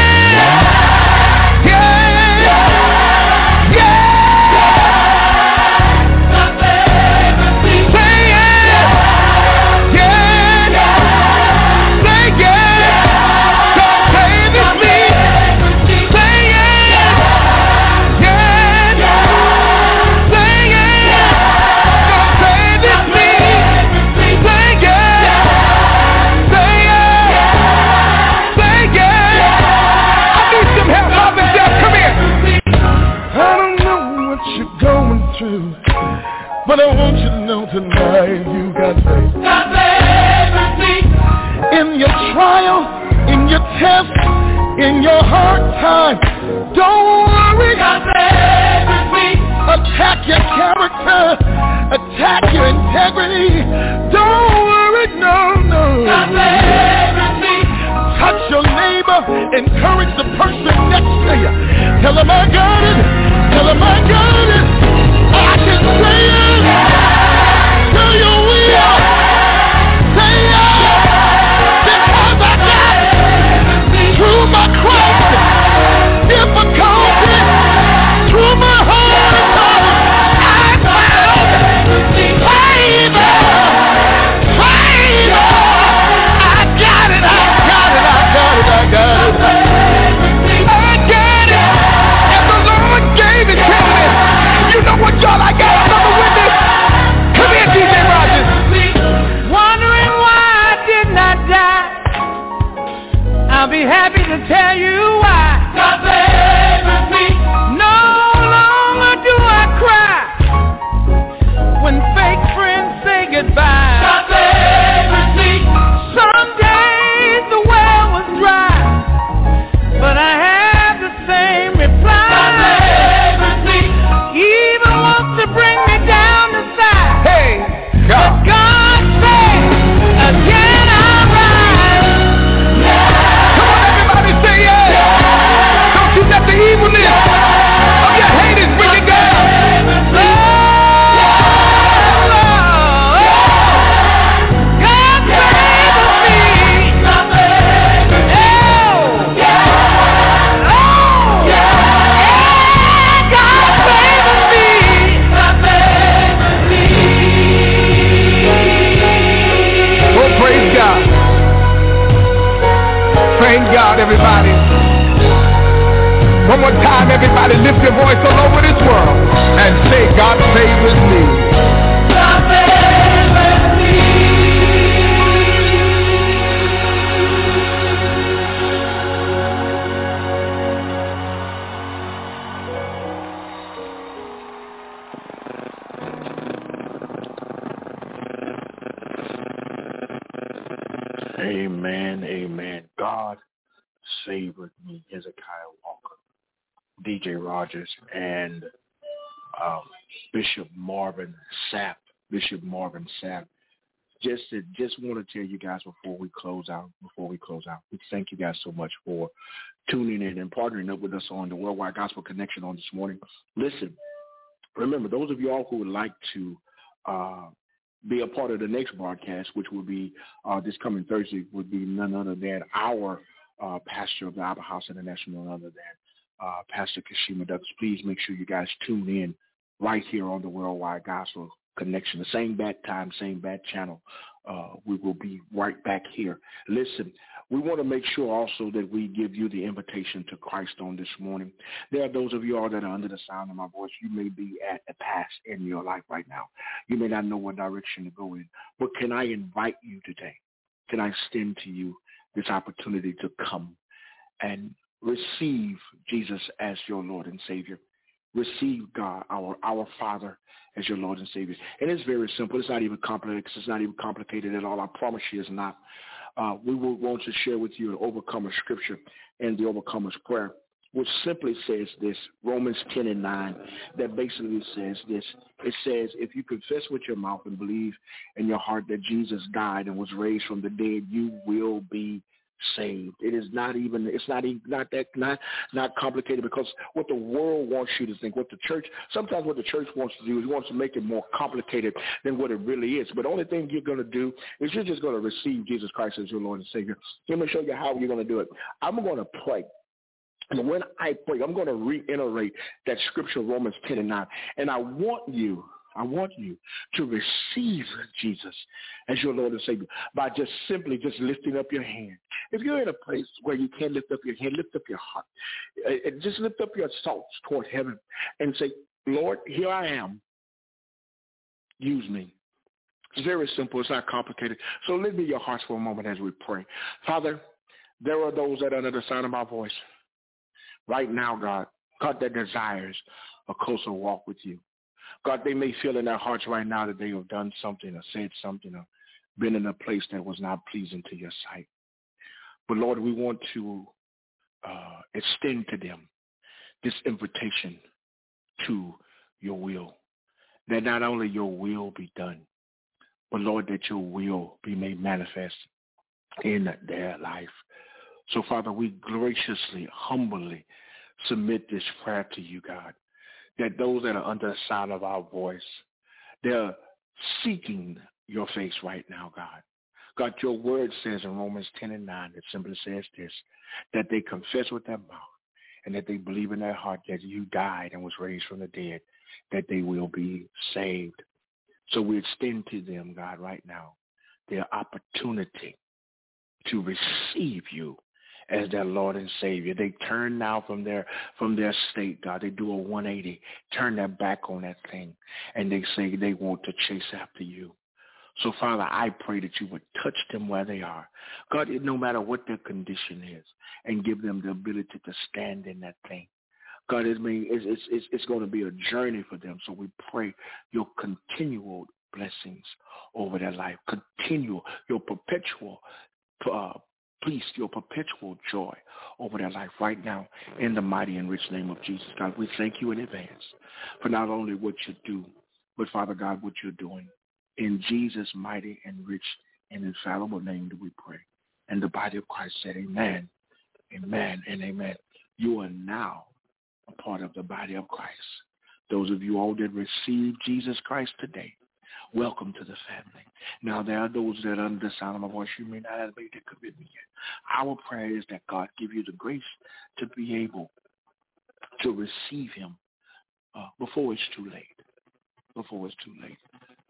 S1: but I want you to know tonight you got faith. In your trial, in your test, in your hard time, don't worry. Attack your character, attack your integrity. Don't worry, no. Touch your neighbor, encourage the person next to you. Tell them I got it, tell them I got it. I can say it, do you will, say it, because I got it, through my crisis, difficulty, through my hard time, I found favor, I got it, and the Lord gave it to me. One more time, everybody, lift your voice all over this world and say, God favors me. God favors me.
S5: Amen, amen. God favored me. Hezekiah Walker, DJ Rogers, and Bishop Marvin Sapp. Just want to tell you guys before we close out, we thank you guys so much for tuning in and partnering up with us on the Worldwide Gospel Connection on this morning. Listen, remember, those of you all who would like to be a part of the next broadcast, which will be this coming Thursday, would be none other than our pastor of the Bible House International, none other than Pastor Kashima Douglas. Please make sure you guys tune in right here on the Worldwide Gospel Connection. The same bad time, same bad channel. We will be right back here. Listen, we want to make sure also that we give you the invitation to Christ on this morning. There are those of you all that are under the sound of my voice. You may be at a pass in your life right now. You may not know what direction to go in. But can I invite you today? Can I extend to you this opportunity to come and receive Jesus as your Lord and Savior? Receive God, our Father, as your Lord and Savior. And it's very simple. It's not even complex. It's not even complicated at all. I promise you it's not. We will want to share with you an overcomer scripture and the overcomer's prayer, which simply says this, Romans 10:9, that basically says this. It says, if you confess with your mouth and believe in your heart that Jesus died and was raised from the dead, you will be saved. It is not complicated, because what the world wants you to think, what the church wants to do is wants to make it more complicated than what it really is. But the only thing you're going to do is you're just going to receive Jesus Christ as your Lord and Savior. Let me show you how you're going to do it. I'm going to pray. And when I pray, I'm going to reiterate that scripture, Romans 10:9. And I want you to receive Jesus as your Lord and Savior by just simply lifting up your hand. If you're in a place where you can't lift up your hand, lift up your heart. Just lift up your thoughts toward heaven and say, Lord, here I am. Use me. It's very simple. It's not complicated. So lift me your hearts for a moment as we pray. Father, there are those that are under the sound of my voice right now, God, that desires a closer walk with you. God, they may feel in their hearts right now that they have done something or said something or been in a place that was not pleasing to your sight. But, Lord, we want to extend to them this invitation to your will, that not only your will be done, but, Lord, that your will be made manifest in their life. So, Father, we graciously, humbly submit this prayer to you, God, that those that are under the sound of our voice, they're seeking your face right now, God. God, your word says in Romans 10:9, it simply says this, that they confess with their mouth and that they believe in their heart that you died and was raised from the dead, that they will be saved. So we extend to them, God, right now, their opportunity to receive you as their Lord and Savior. They turn now from their state, God. They do a 180, turn their back on that thing, and they say they want to chase after you. So, Father, I pray that you would touch them where they are. God, no matter what their condition is, and give them the ability to stand in that thing. God, it's going to be a journey for them. So we pray your continual blessings over their life, your perpetual peace, your perpetual joy over their life right now in the mighty and rich name of Jesus. God, we thank you in advance for not only what you do, but, Father God, what you're doing. In Jesus' mighty and rich and infallible name do we pray. And the body of Christ said amen, amen, and amen. You are now a part of the body of Christ. Those of you all that receive Jesus Christ today, welcome to the family. Now, there are those that are under the sound of my voice, you may not have made that commitment yet. Our prayer is that God give you the grace to be able to receive him before it's too late. Before it's too late.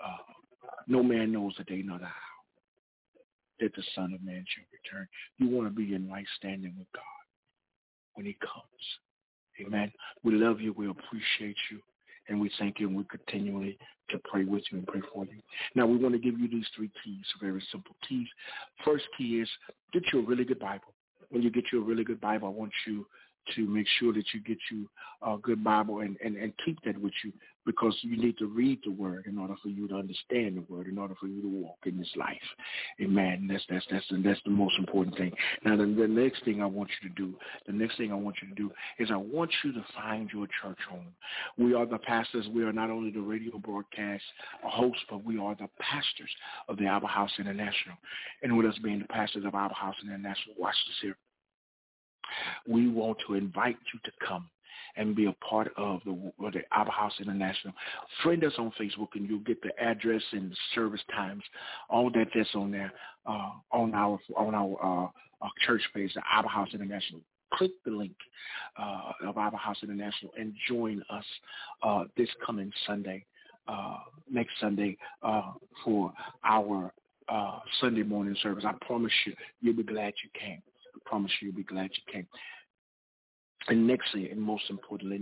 S5: No man knows the day nor the hour that the Son of Man shall return. You want to be in right standing with God when he comes. Amen. We love you. We appreciate you. And we thank you, and we continually to pray with you and pray for you. Now, we want to give you these 3 keys, very simple keys. First key is get you a really good Bible. When you get you a really good Bible, I want you to make sure that you get you a good Bible and keep that with you, because you need to read the Word in order for you to understand the Word, in order for you to walk in this life. Amen. That's the most important thing. Now, the next thing I want you to do is I want you to find your church home. We are the pastors. We are not only the radio broadcast hosts, but we are the pastors of the Alba House International. And with us being the pastors of Alba House International, watch this here. We want to invite you to come and be a part of the Alba House International. Friend us on Facebook, and you'll get the address and the service times, all that's on there, on our church page, the Alba House International. Click the link of Alba House International and join us this coming Sunday, next Sunday, for our Sunday morning service. I promise you, you'll be glad you came. I promise you'll be glad you came. And nextly, and most importantly,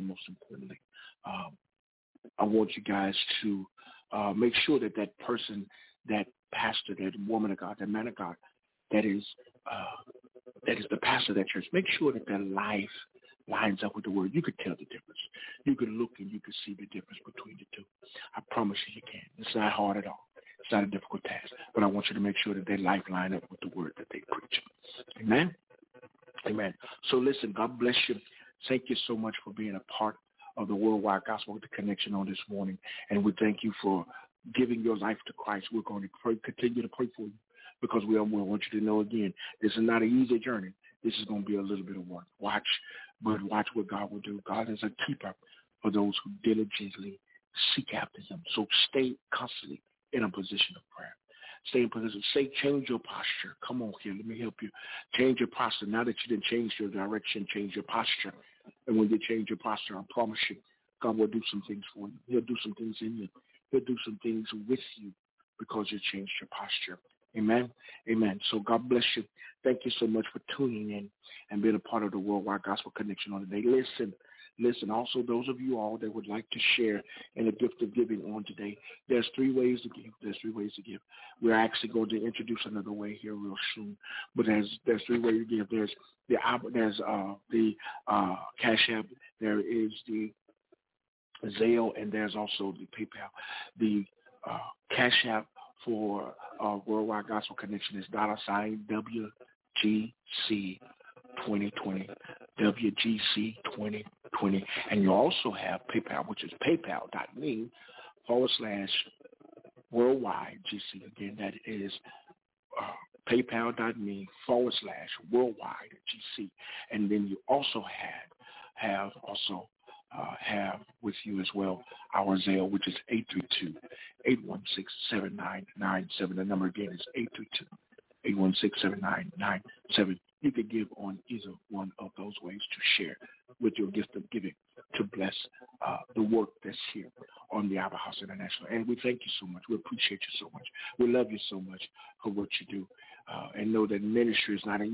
S5: I want you guys to make sure that person, that pastor, that woman of God, that man of God, that is the pastor of that church, make sure that their life lines up with the Word. You could tell the difference. You could look and you could see the difference between the two. I promise you can. It's not hard at all. It's not a difficult task, but I want you to make sure that their life line up with the Word that they preach. Amen? Amen. So listen, God bless you. Thank you so much for being a part of the Worldwide Gospel with the Connection on this morning, and we thank you for giving your life to Christ. We're going to continue to pray for you, because we want you to know again, this is not an easy journey. This is going to be a little bit of work. Watch what God will do. God is a keeper for those who diligently seek after him. So stay constantly in a position of prayer. Stay in position. Change your posture. Come on here. Let me help you. Change your posture. Now that you didn't change your direction, change your posture. And when you change your posture, I promise you, God will do some things for you. He'll do some things in you. He'll do some things with you because you changed your posture. Amen. Amen. So God bless you. Thank you so much for tuning in and being a part of the Worldwide Gospel Connection on today. Listen, also those of you all that would like to share in the gift of giving on today, there's 3 ways to give. We're actually going to introduce another way here real soon, but there's 3 ways to give. There's the Cash App, there is the Zelle, and there's also the PayPal. The Cash App for Worldwide Gospel Connection is $WGC 2020, WGC 2020, and you also have PayPal, which is paypal.me/worldwide GC. Again, that is paypal.me/worldwide GC, and then you also have with you as well our Zelle, which is 832-816-7997. The number again is 832-816-7997. You could give on either one of those ways to share with your gift of giving to bless the work that's here on the Alba House International. And we thank you so much. We appreciate you so much. We love you so much for what you do. And know that ministry is not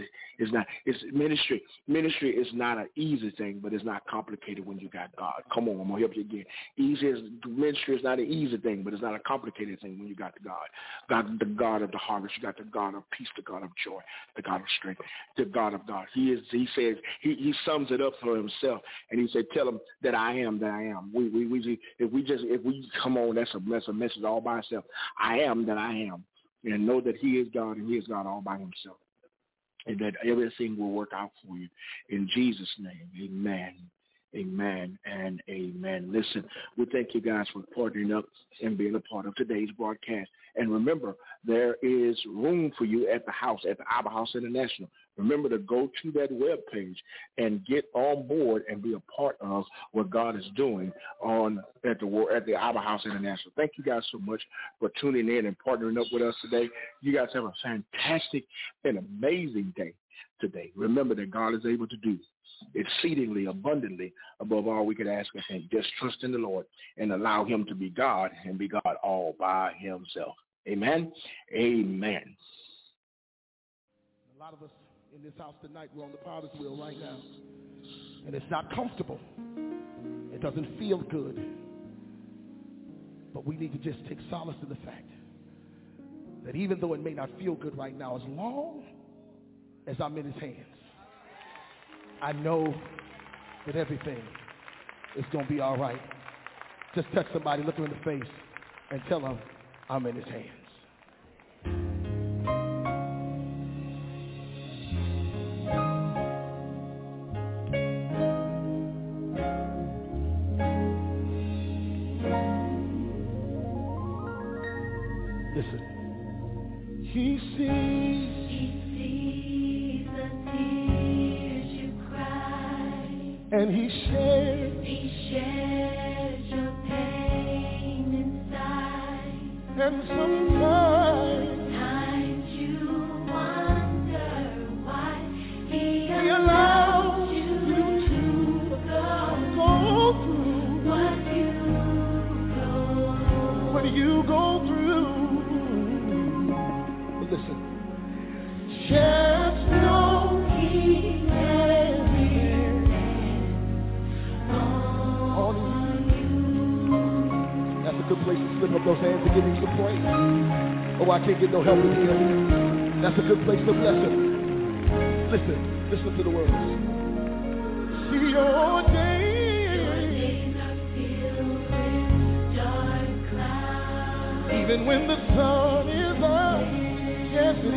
S5: ministry is not an easy thing, but it's not complicated when you got God. Come on, I'm gonna help you again. Ministry is not an easy thing, but it's not a complicated thing when you got God. God, the God of the harvest. You got the God of peace, the God of joy, the God of strength, the God of God. He says he sums it up for himself, and he said, "Tell him that I am that I am." If we come on, that's a message all by itself. I am that I am. And know that he is God, and he is God all by himself. And that everything will work out for you. In Jesus' name, amen, amen, and amen. Listen, we thank you guys for partnering up and being a part of today's broadcast. And remember, there is room for you at the house, at the Alba House International. Remember to go to that webpage and get on board and be a part of what God is doing at the Alba House International. Thank you guys so much for tuning in and partnering up with us today. You guys have a fantastic and amazing day today. Remember that God is able to do exceedingly abundantly above all we could ask or think. Just trust in the Lord and allow him to be God and be God all by himself. Amen. Amen.
S6: A lot of us in this house tonight, we're on the potter's wheel right now. And it's not comfortable. It doesn't feel good. But we need to just take solace in the fact that even though it may not feel good right now, as long as I'm in his hands, I know that everything is going to be all right. Just touch somebody, look them in the face, and tell them I'm in his hands. Listen. He sees the tears you cry, and he shares your pain inside. And sometimes you wonder why he allows you to go through what you go through. Listen, just know he has his hands on you. That's a good place to slip up those hands and give him some praise. Oh, I can't get no help in here. That's a good place to bless him. Listen to the words. See your days are filled with dark clouds. Even when the sun is up, yes it is.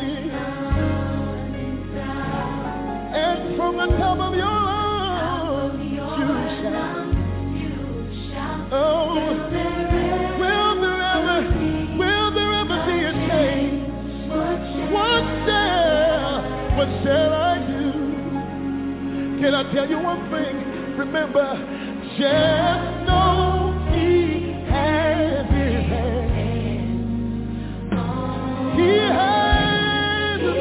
S6: And from the top of your lungs, you shout. Oh, will there ever be a change? What shall I do? Can I tell you one thing? Remember, just know he has his hand. He has his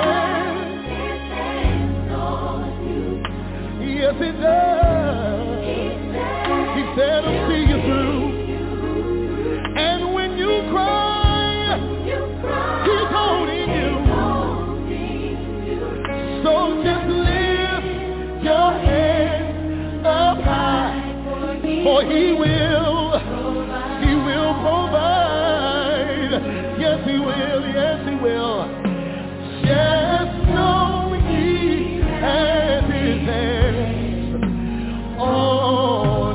S6: hand on you. Yes, he does. He said he'll see you through. And when you cry, he's holding you. So just lift your head up high, for he will provide. Yes, he will, yes, he will. Just know he has his hands on.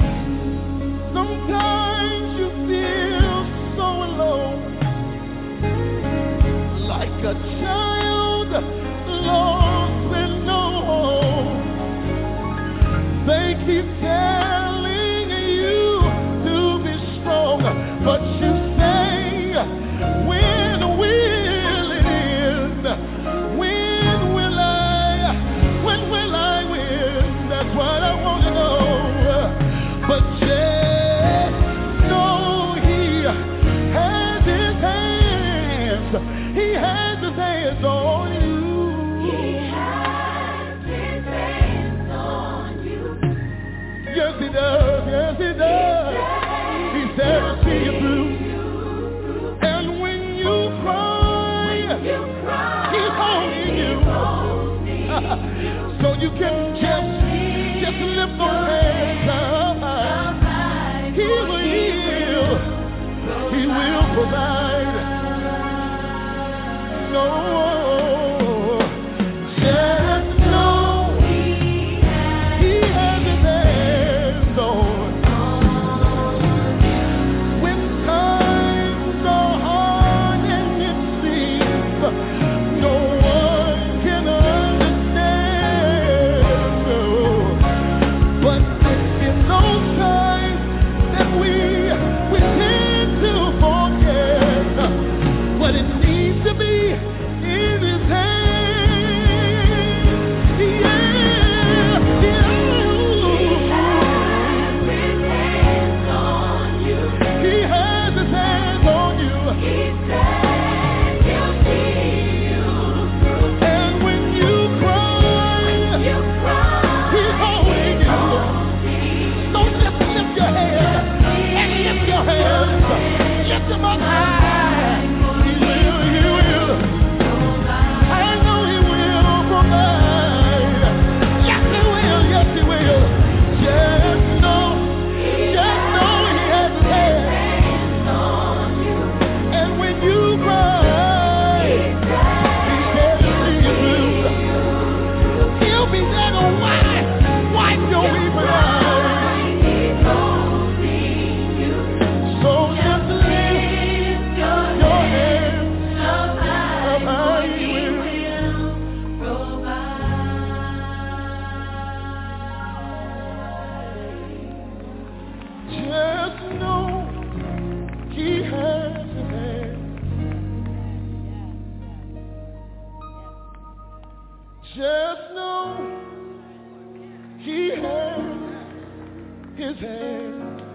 S6: Sometimes you feel so alone, like a child lost with no home. They keep telling you to be strong, but you say, when will it end? When will I win? That's what I want to know. But just know he has his hands. He has his hands on you. Yes, he does. Yes, he does. He said he'll see you through. And when you cry, he's holding you. So you can just lift those hands up. He will heal. He will provide. No. What it needs to be is
S7: He has his hand